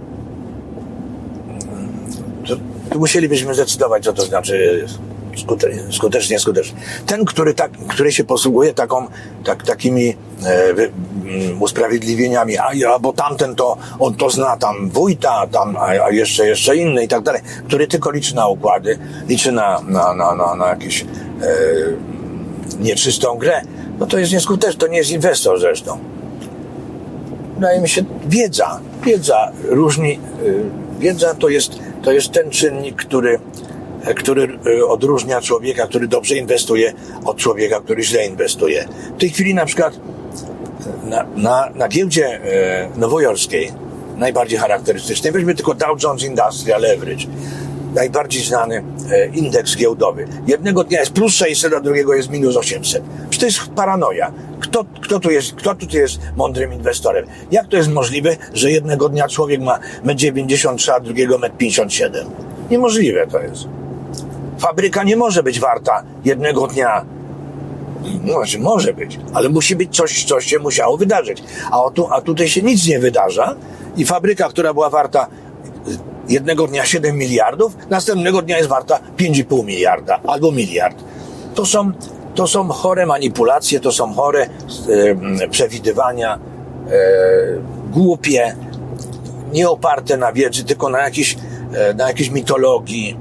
tu musielibyśmy zdecydować, co to znaczy skutecznie. Ten, który się posługuje takimi usprawiedliwieniami, bo tamten on to zna, tam wójta, a jeszcze inny i tak dalej, który tylko liczy na układy, liczy na jakieś nieczystą grę, to jest nieskuteczny, to nie jest inwestor zresztą. Wydaje mi się, wiedza różni, wiedza to jest ten czynnik, który odróżnia człowieka, który dobrze inwestuje, od człowieka, który źle inwestuje. W tej chwili na przykład na giełdzie nowojorskiej, najbardziej charakterystycznej, weźmy tylko Dow Jones Industrial Average, najbardziej znany indeks giełdowy. Jednego dnia jest plus 600, a drugiego jest minus 800. Przecież to jest paranoja. Kto tu jest mądrym inwestorem? Jak to jest możliwe, że jednego dnia człowiek ma 1,93 m, a drugiego 1,57 m? Niemożliwe to jest. Fabryka nie może być warta jednego dnia. Może być, ale musi być coś się musiało wydarzyć. A tutaj się nic nie wydarza i fabryka, która była warta jednego dnia 7 miliardów, następnego dnia jest warta 5,5 miliarda albo miliard. To są chore manipulacje, to są chore przewidywania, głupie, nie oparte na wiedzy, tylko na jakiejś mitologii.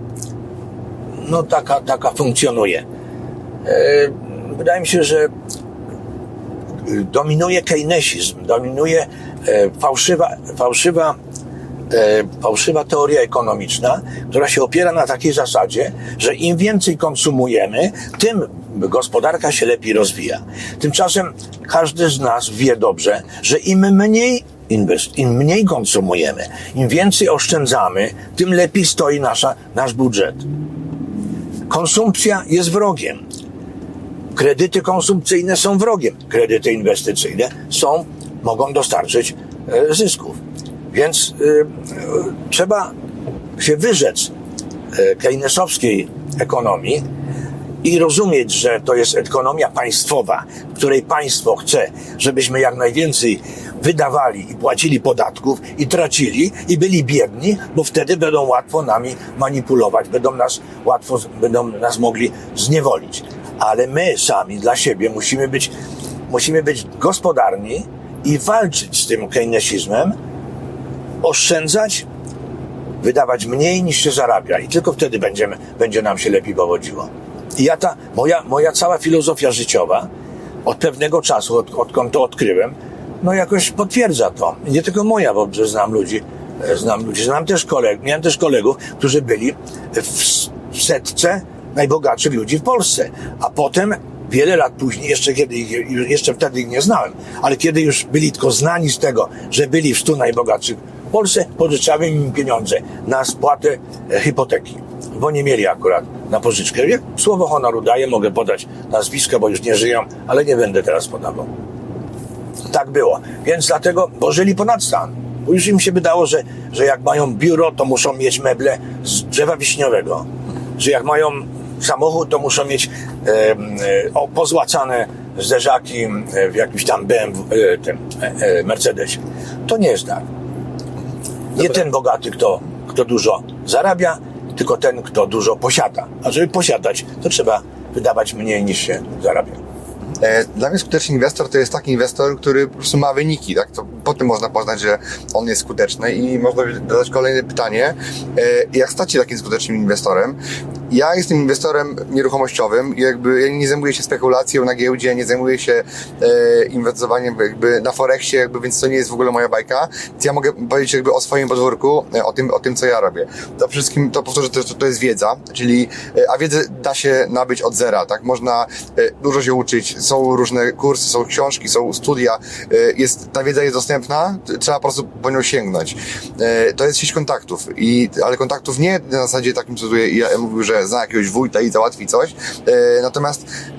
Taka funkcjonuje. Wydaje mi się, że dominuje keynesizm, dominuje fałszywa teoria ekonomiczna, która się opiera na takiej zasadzie, że im więcej konsumujemy, tym gospodarka się lepiej rozwija. Tymczasem każdy z nas wie dobrze, że im mniej konsumujemy, im więcej oszczędzamy, tym lepiej stoi nasz budżet. Konsumpcja jest wrogiem. Kredyty konsumpcyjne są wrogiem. Kredyty inwestycyjne mogą dostarczyć zysków. Więc trzeba się wyrzec keynesowskiej ekonomii i rozumieć, że to jest ekonomia państwowa, w której państwo chce, żebyśmy jak najwięcej wydawali i płacili podatków i tracili i byli biedni, bo wtedy będą łatwo nami manipulować, będą nas mogli zniewolić. Ale my sami dla siebie musimy być gospodarni i walczyć z tym keynesizmem, oszczędzać, wydawać mniej niż się zarabia i tylko wtedy będzie nam się lepiej powodziło. I moja cała filozofia życiowa od pewnego czasu, odkąd to odkryłem, jakoś potwierdza to. I nie tylko moja, bo znam ludzi, miałem też kolegów, którzy byli w setce najbogatszych ludzi w Polsce, a potem wiele lat później, jeszcze wtedy ich nie znałem, ale kiedy już byli tylko znani z tego, że byli w 100 najbogatszych w Polsce, pożyczałem im pieniądze na spłatę hipoteki, bo nie mieli akurat na pożyczkę. Słowo honoru daję, mogę podać nazwiska, bo już nie żyją, ale nie będę teraz podawał. Tak było. Więc dlatego, bo żyli ponad stan. Bo już im się wydało, że jak mają biuro, to muszą mieć meble z drzewa wiśniowego. Że jak mają samochód, to muszą mieć pozłacane zderzaki w jakimś tam BMW, Mercedesie. To nie jest tak. Nie ten bogaty, kto dużo zarabia, tylko ten, kto dużo posiada. A żeby posiadać, to trzeba wydawać mniej niż się zarabia. Dla mnie skuteczny inwestor to jest taki inwestor, który po prostu ma wyniki, tak? To po tym można poznać, że on jest skuteczny i można zadać kolejne pytanie, jak stać się takim skutecznym inwestorem? Ja jestem inwestorem nieruchomościowym i ja nie zajmuję się spekulacją na giełdzie, nie zajmuję się inwestowaniem na Forexie, więc to nie jest w ogóle moja bajka, więc ja mogę powiedzieć o swoim podwórku, o tym co ja robię. To wszystkim, to powtórzę, to jest wiedza, czyli, a wiedzę da się nabyć od zera, tak? Można dużo się uczyć, są różne kursy, są książki, są studia, ta wiedza jest dostępna, trzeba po prostu po nią sięgnąć. To jest sieć kontaktów, ale kontaktów nie na zasadzie takim, co tutaj ja mówił, że zna jakiegoś wójta i załatwi coś, natomiast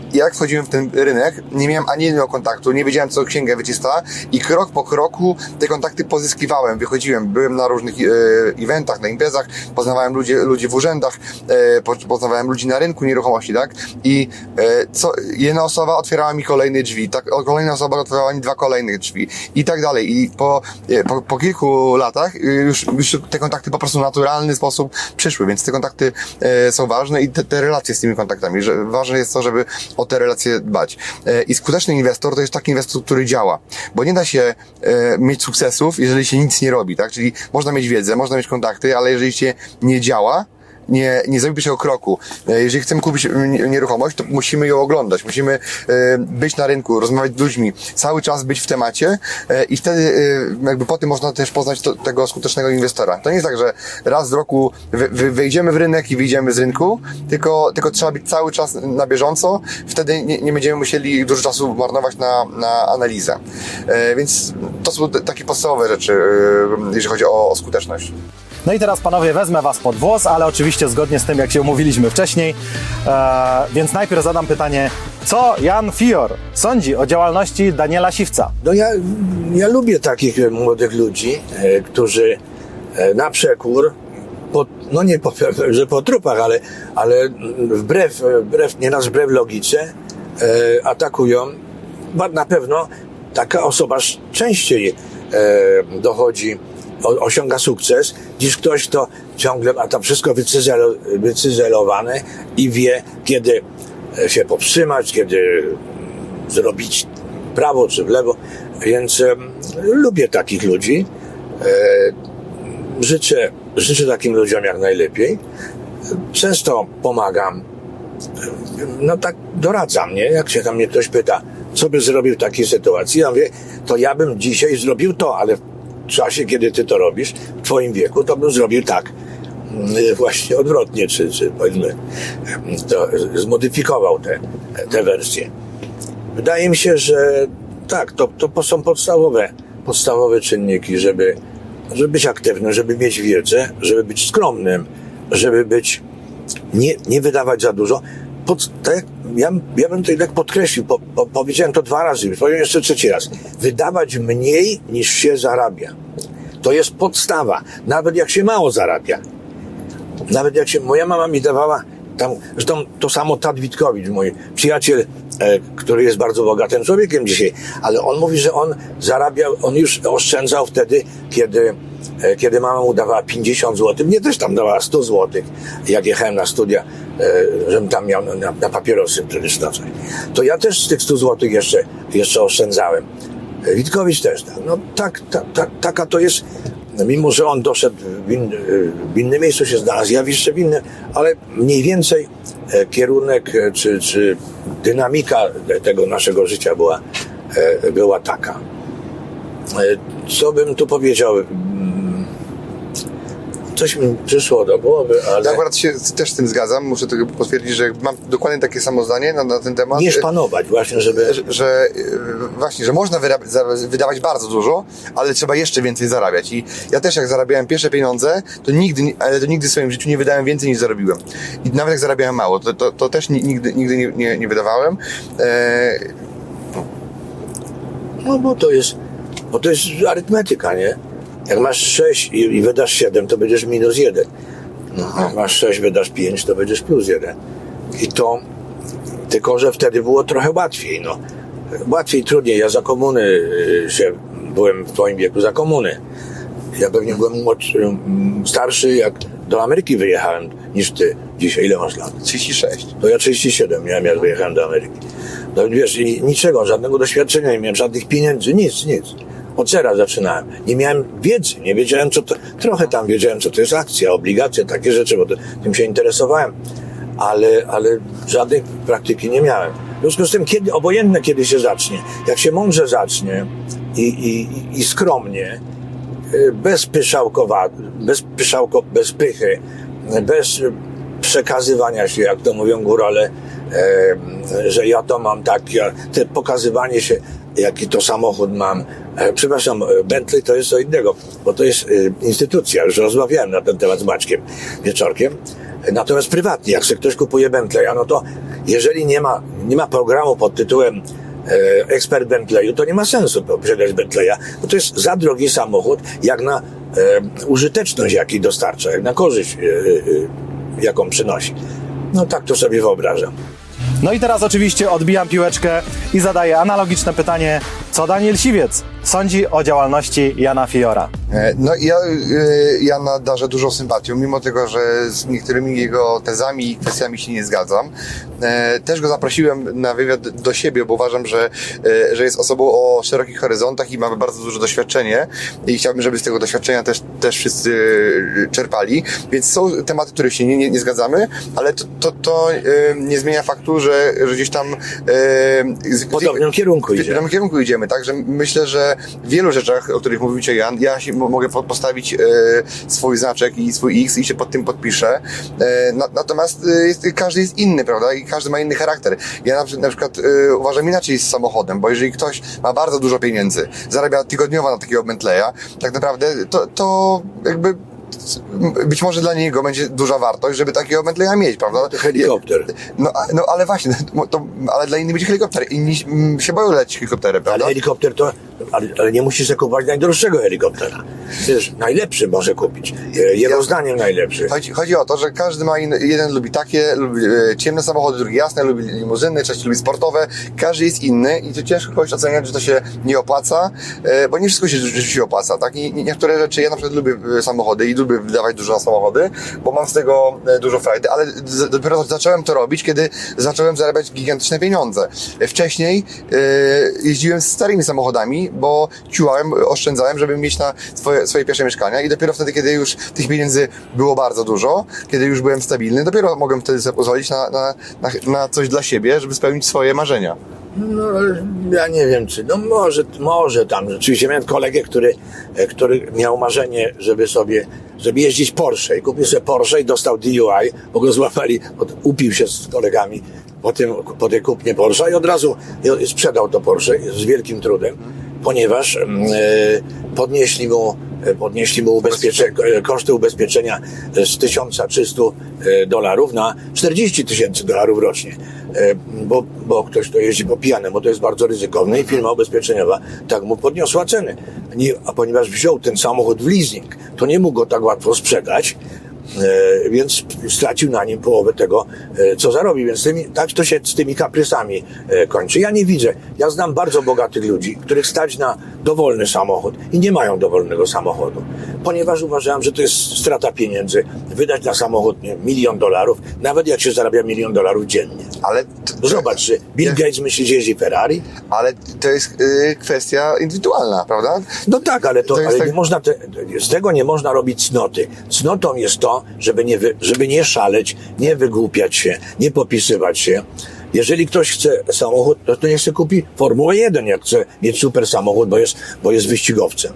jak wchodziłem w ten rynek, nie miałem ani jednego kontaktu, nie wiedziałem, co księga wieczysta i krok po kroku te kontakty pozyskiwałem, wychodziłem, byłem na różnych eventach, na imprezach, poznawałem ludzi w urzędach, poznawałem ludzi na rynku nieruchomości, tak? I jedna osoba otwierała mi kolejne drzwi, kolejna osoba otwierała mi 2 kolejne drzwi i tak dalej. I po kilku latach już te kontakty po prostu w naturalny sposób przyszły, więc te kontakty są ważne i te relacje z tymi kontaktami, że ważne jest to, żeby o te relacje dbać. I skuteczny inwestor to jest taki inwestor, który działa, bo nie da się mieć sukcesów, jeżeli się nic nie robi, tak? Czyli można mieć wiedzę, można mieć kontakty, ale jeżeli się nie działa, nie zrobi pierwszego kroku. Jeżeli chcemy kupić nieruchomość, to musimy ją oglądać, musimy być na rynku, rozmawiać z ludźmi, cały czas być w temacie i wtedy jakby po tym można też poznać tego skutecznego inwestora. To nie jest tak, że raz w roku wejdziemy w rynek i wyjdziemy z rynku, tylko trzeba być cały czas na bieżąco, wtedy nie będziemy musieli dużo czasu marnować na analizę. Więc to są takie podstawowe rzeczy, jeżeli chodzi o skuteczność. No i teraz, panowie, wezmę was pod włos, ale oczywiście zgodnie z tym, jak się umówiliśmy wcześniej. Więc najpierw zadam pytanie, co Jan Fior sądzi o działalności Daniela Siwca? No ja lubię takich młodych ludzi, którzy na przekór, że po trupach, ale wbrew logice atakują. Na pewno taka osoba częściej osiąga sukces, niż ktoś, kto ciągle ma tam wszystko wycyzelowane i wie, kiedy się powstrzymać, kiedy zrobić w prawo czy w lewo. Więc lubię takich ludzi. Życzę takim ludziom jak najlepiej. Często pomagam. No tak doradzam, nie? Jak się tam mnie ktoś pyta, co by zrobił w takiej sytuacji, ja mówię, to ja bym dzisiaj zrobił to, ale w czasie, kiedy ty to robisz, w twoim wieku, to bym zrobił tak. Właśnie odwrotnie, czy powiedzmy, to zmodyfikował te wersje. Wydaje mi się, że tak, to są podstawowe czynniki, żeby być aktywnym, żeby mieć wiedzę, żeby być skromnym, żeby nie wydawać za dużo. Ja bym to jednak podkreślił, powiedziałem to 2 razy, powiem jeszcze 3 raz. Wydawać mniej niż się zarabia. To jest podstawa. Nawet jak się mało zarabia. Moja mama mi dawała tam, zresztą to samo Tad Witkowicz, mój przyjaciel, który jest bardzo bogatym człowiekiem dzisiaj, ale on mówi, że on zarabiał, on już oszczędzał wtedy, kiedy mama mu dawała 50 zł, mnie też tam dawała 100 zł, jak jechałem na studia, żebym tam miał na papierosy przecież na coś. To ja też z tych 100 zł jeszcze oszczędzałem. Witkowicz też tak. No taka to jest, mimo że on doszedł w innym miejscu, się znalazł, ja jeszcze w innym, ale mniej więcej kierunek czy dynamika tego naszego życia była taka. Co bym tu powiedział? Coś mi przyszło do głowy, ale... Ja akurat się też z tym zgadzam, muszę tego potwierdzić, że mam dokładnie takie samo zdanie na ten temat. Nie szpanować właśnie, żeby... Że można wydawać bardzo dużo, ale trzeba jeszcze więcej zarabiać. I ja też jak zarabiałem pierwsze pieniądze, to nigdy w swoim życiu nie wydałem więcej niż zarobiłem. I nawet jak zarabiałem mało, to też nigdy nie wydawałem. No bo to jest arytmetyka, nie? Jak masz 6 i wydasz 7, to będziesz minus 1. No, jak masz 6, wydasz 5, to będziesz plus 1. I to, tylko że wtedy było trochę łatwiej, no. Łatwiej, trudniej. Ja za komuny byłem w twoim wieku za komuny. Ja pewnie byłem starszy, jak do Ameryki wyjechałem, niż ty. Dzisiaj ile masz lat? 36. To ja 37 miałem, jak wyjechałem do Ameryki. No wiesz, niczego, żadnego doświadczenia, nie miałem żadnych pieniędzy, nic. Od zera zaczynałem. Nie miałem wiedzy, nie wiedziałem co to, trochę tam wiedziałem co to jest akcja, obligacje, takie rzeczy, bo tym się interesowałem, ale żadnej praktyki nie miałem. W związku z tym, obojętne kiedy się zacznie, jak się mądrze zacznie i skromnie, bez pychy, bez przekazywania się, jak to mówią górale, że ja to mam tak, te pokazywanie się, jaki to samochód mam. Przepraszam, Bentley to jest co innego, bo to jest instytucja. Już rozmawiałem na ten temat z Maćkiem wieczorkiem. Natomiast prywatnie, jak sobie ktoś kupuje Bentleya, no to Jeżeli nie ma programu pod tytułem ekspert Bentleyu, to nie ma sensu posiadać Bentleya, bo to jest za drogi samochód, jak na użyteczność, jaki dostarcza, jak na korzyść, jaką przynosi. No tak to sobie wyobrażam. No i teraz oczywiście odbijam piłeczkę i zadaję analogiczne pytanie, co Daniel Siwiec sądzi o działalności Jana Fiora? No ja nadarzę dużą sympatią, mimo tego, że z niektórymi jego tezami i kwestiami się nie zgadzam. Też go zaprosiłem na wywiad do siebie, bo uważam, że jest osobą o szerokich horyzontach i ma bardzo duże doświadczenie i chciałbym, żeby z tego doświadczenia też wszyscy czerpali. Więc są tematy, które się nie zgadzamy, ale to nie zmienia faktu, że gdzieś tam w podobnym kierunku idziemy, tak? Że myślę, że w wielu rzeczach, o których mówicie Jan, ja się mogę postawić swój znaczek i swój X i się pod tym podpiszę. Natomiast każdy jest inny, prawda? I każdy ma inny charakter. Ja na przykład uważam inaczej z samochodem, bo jeżeli ktoś ma bardzo dużo pieniędzy, zarabia tygodniowo na takiego Bentleya, tak naprawdę to jakby być może dla niego będzie duża wartość, żeby takiego Bentleya mieć, prawda? To helikopter. No ale właśnie, ale dla innych będzie helikopter. Inni się boją lecieć helikopterem, prawda? Ale helikopter to... Ale nie musisz sobie kupować najdroższego helikoptera. Przecież najlepszy może kupić. Jego zdaniem najlepszy. Chodzi o to, że każdy ma jeden lubi takie, lubi ciemne samochody, drugi jasne, lubi limuzyny, trzeci lubi sportowe. Każdy jest inny i to ciężko kogoś oceniać, że to się nie opłaca, bo nie wszystko się opłaca, tak? I niektóre rzeczy, ja na przykład lubię samochody i lubię wydawać dużo na samochody, bo mam z tego dużo frajdy, ale dopiero zacząłem to robić, kiedy zacząłem zarabiać gigantyczne pieniądze. Wcześniej jeździłem z starymi samochodami, bo ciułałem, oszczędzałem, żeby mieć na swoje pierwsze mieszkania i dopiero wtedy, kiedy już tych pieniędzy było bardzo dużo, kiedy już byłem stabilny, dopiero mogłem wtedy sobie pozwolić na coś dla siebie, żeby spełnić swoje marzenia. No, ja nie wiem, czy... No może tam. Rzeczywiście miałem kolegę, który miał marzenie, żeby jeździć Porsche i kupił sobie Porsche i dostał DUI, bo go złapali, upił się z kolegami po tej kupnie Porsche i od razu sprzedał to Porsche z wielkim trudem, ponieważ podnieśli mu koszty ubezpieczenia z $1300 na $40,000 rocznie, bo ktoś to jeździ po pijanemu, to jest bardzo ryzykowne i firma ubezpieczeniowa tak mu podniosła ceny. A ponieważ wziął ten samochód w leasing, to nie mógł go tak łatwo sprzedać, więc stracił na nim połowę tego, co zarobił. Więc tak to się z tymi kaprysami kończy. Ja nie widzę. Ja znam bardzo bogatych ludzi, których stać na dowolny samochód i nie mają dowolnego samochodu. Ponieważ uważałem, że to jest strata pieniędzy. Wydać na samochód $1 milion, nawet jak się zarabia $1 milion dziennie. Ale zobacz, czy Bill Gates myśli, że jeździ Ferrari? Ale to jest kwestia indywidualna, prawda? No tak, ale nie można z tego nie można robić cnoty. Cnotą jest to, żeby nie szaleć, nie wygłupiać się, nie popisywać się. Jeżeli ktoś chce samochód, to niech sobie kupi Formułę 1, jak chce mieć super samochód, bo jest wyścigowcem.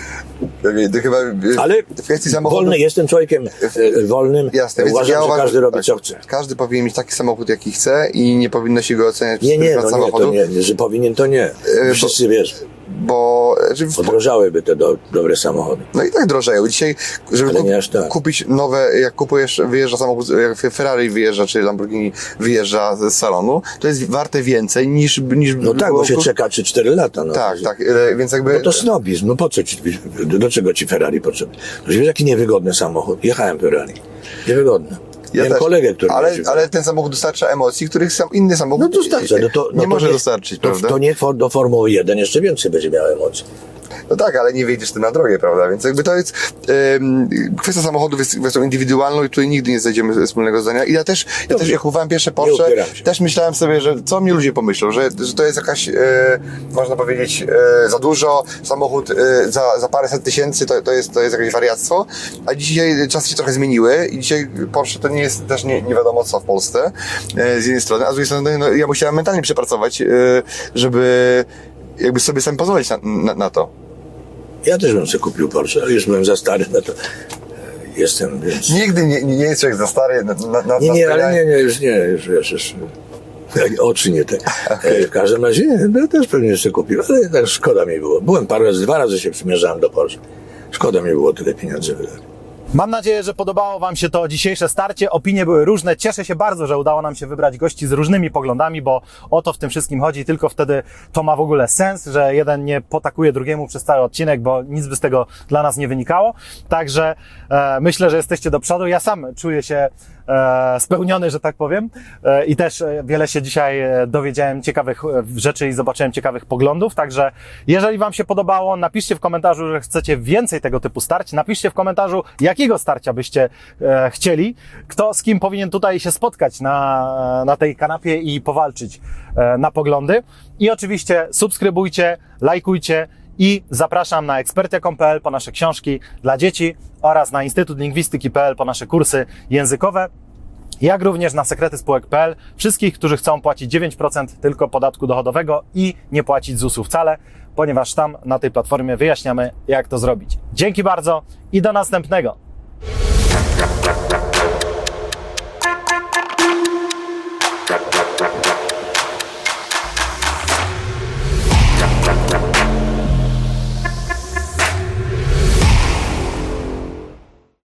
Ale w kwestii samochodu, wolny, jestem człowiekiem wolnym. Jasne, uważam, że każdy robi co chce. Każdy powinien mieć taki samochód, jaki chce i nie powinno się go oceniać przez samochodu. Nie, że powinien, to nie. Wszyscy wiesz. Bo podrożałyby te dobre samochody. No i tak drożeją. Dzisiaj, żeby kupić nowe, jak wyjeżdża samochód, jak Ferrari wyjeżdża, czy Lamborghini wyjeżdża z salonu, to jest warte więcej niż no tak, bo się czeka 3-4 lata. No. Tak, więc jakby... No to snobizm, no po co do czego ci Ferrari potrzebne? Wiesz, jaki niewygodny samochód. Jechałem Ferrari. Niewygodny. Miałem kolegę, który... Ale ten samochód dostarcza emocji, których inny samochód no dostarcza. nie może dostarczyć, prawda? To nie do Formuły 1 jeszcze więcej będzie miał emocji. No tak, ale nie wyjdziesz tym na drogę, prawda? Więc jakby to jest kwestia samochodów jest kwestią indywidualną i tutaj nigdy nie znajdziemy wspólnego zdania. I ja też jak kupowałem pierwsze Porsche, też myślałem sobie, że co mi ludzie pomyślą, że to jest jakaś, można powiedzieć, za dużo, samochód za paręset tysięcy to jest jakieś wariactwo, a dzisiaj czasy się trochę zmieniły i dzisiaj Porsche to nie jest też nie wiadomo co w Polsce, z jednej strony, a z drugiej strony no, ja musiałem mentalnie przepracować, żeby jakby sobie sam pozwolić na to. Ja też bym sobie kupił Porsche, ale już byłem za stary na to. Jestem, więc... Nigdy nie jest człowiek za stary już oczy nie te. Okay. W każdym razie ja też pewnie jeszcze kupił, ale tak szkoda mi było. Byłem 2 razy się przymierzałem do Porsche. Szkoda mi było tyle pieniędzy wydać. Mam nadzieję, że podobało Wam się to dzisiejsze starcie. Opinie były różne. Cieszę się bardzo, że udało nam się wybrać gości z różnymi poglądami, bo o to w tym wszystkim chodzi. Tylko wtedy to ma w ogóle sens, że jeden nie potakuje drugiemu przez cały odcinek, bo nic by z tego dla nas nie wynikało. Także myślę, że jesteście do przodu. Ja sam czuję się spełniony, że tak powiem. I też wiele się dzisiaj dowiedziałem ciekawych rzeczy i zobaczyłem ciekawych poglądów. Także jeżeli Wam się podobało, napiszcie w komentarzu, że chcecie więcej tego typu starć. Napiszcie w komentarzu, jakiego starcia byście chcieli. Kto z kim powinien tutaj się spotkać na tej kanapie i powalczyć na poglądy. I oczywiście subskrybujcie, lajkujcie i zapraszam na ekspertia.pl po nasze książki dla dzieci oraz na Instytut Lingwistyki.pl po nasze kursy językowe, jak również na sekretyspółek.pl wszystkich, którzy chcą płacić 9% tylko podatku dochodowego i nie płacić ZUS-u wcale, ponieważ tam na tej platformie wyjaśniamy, jak to zrobić. Dzięki bardzo i do następnego.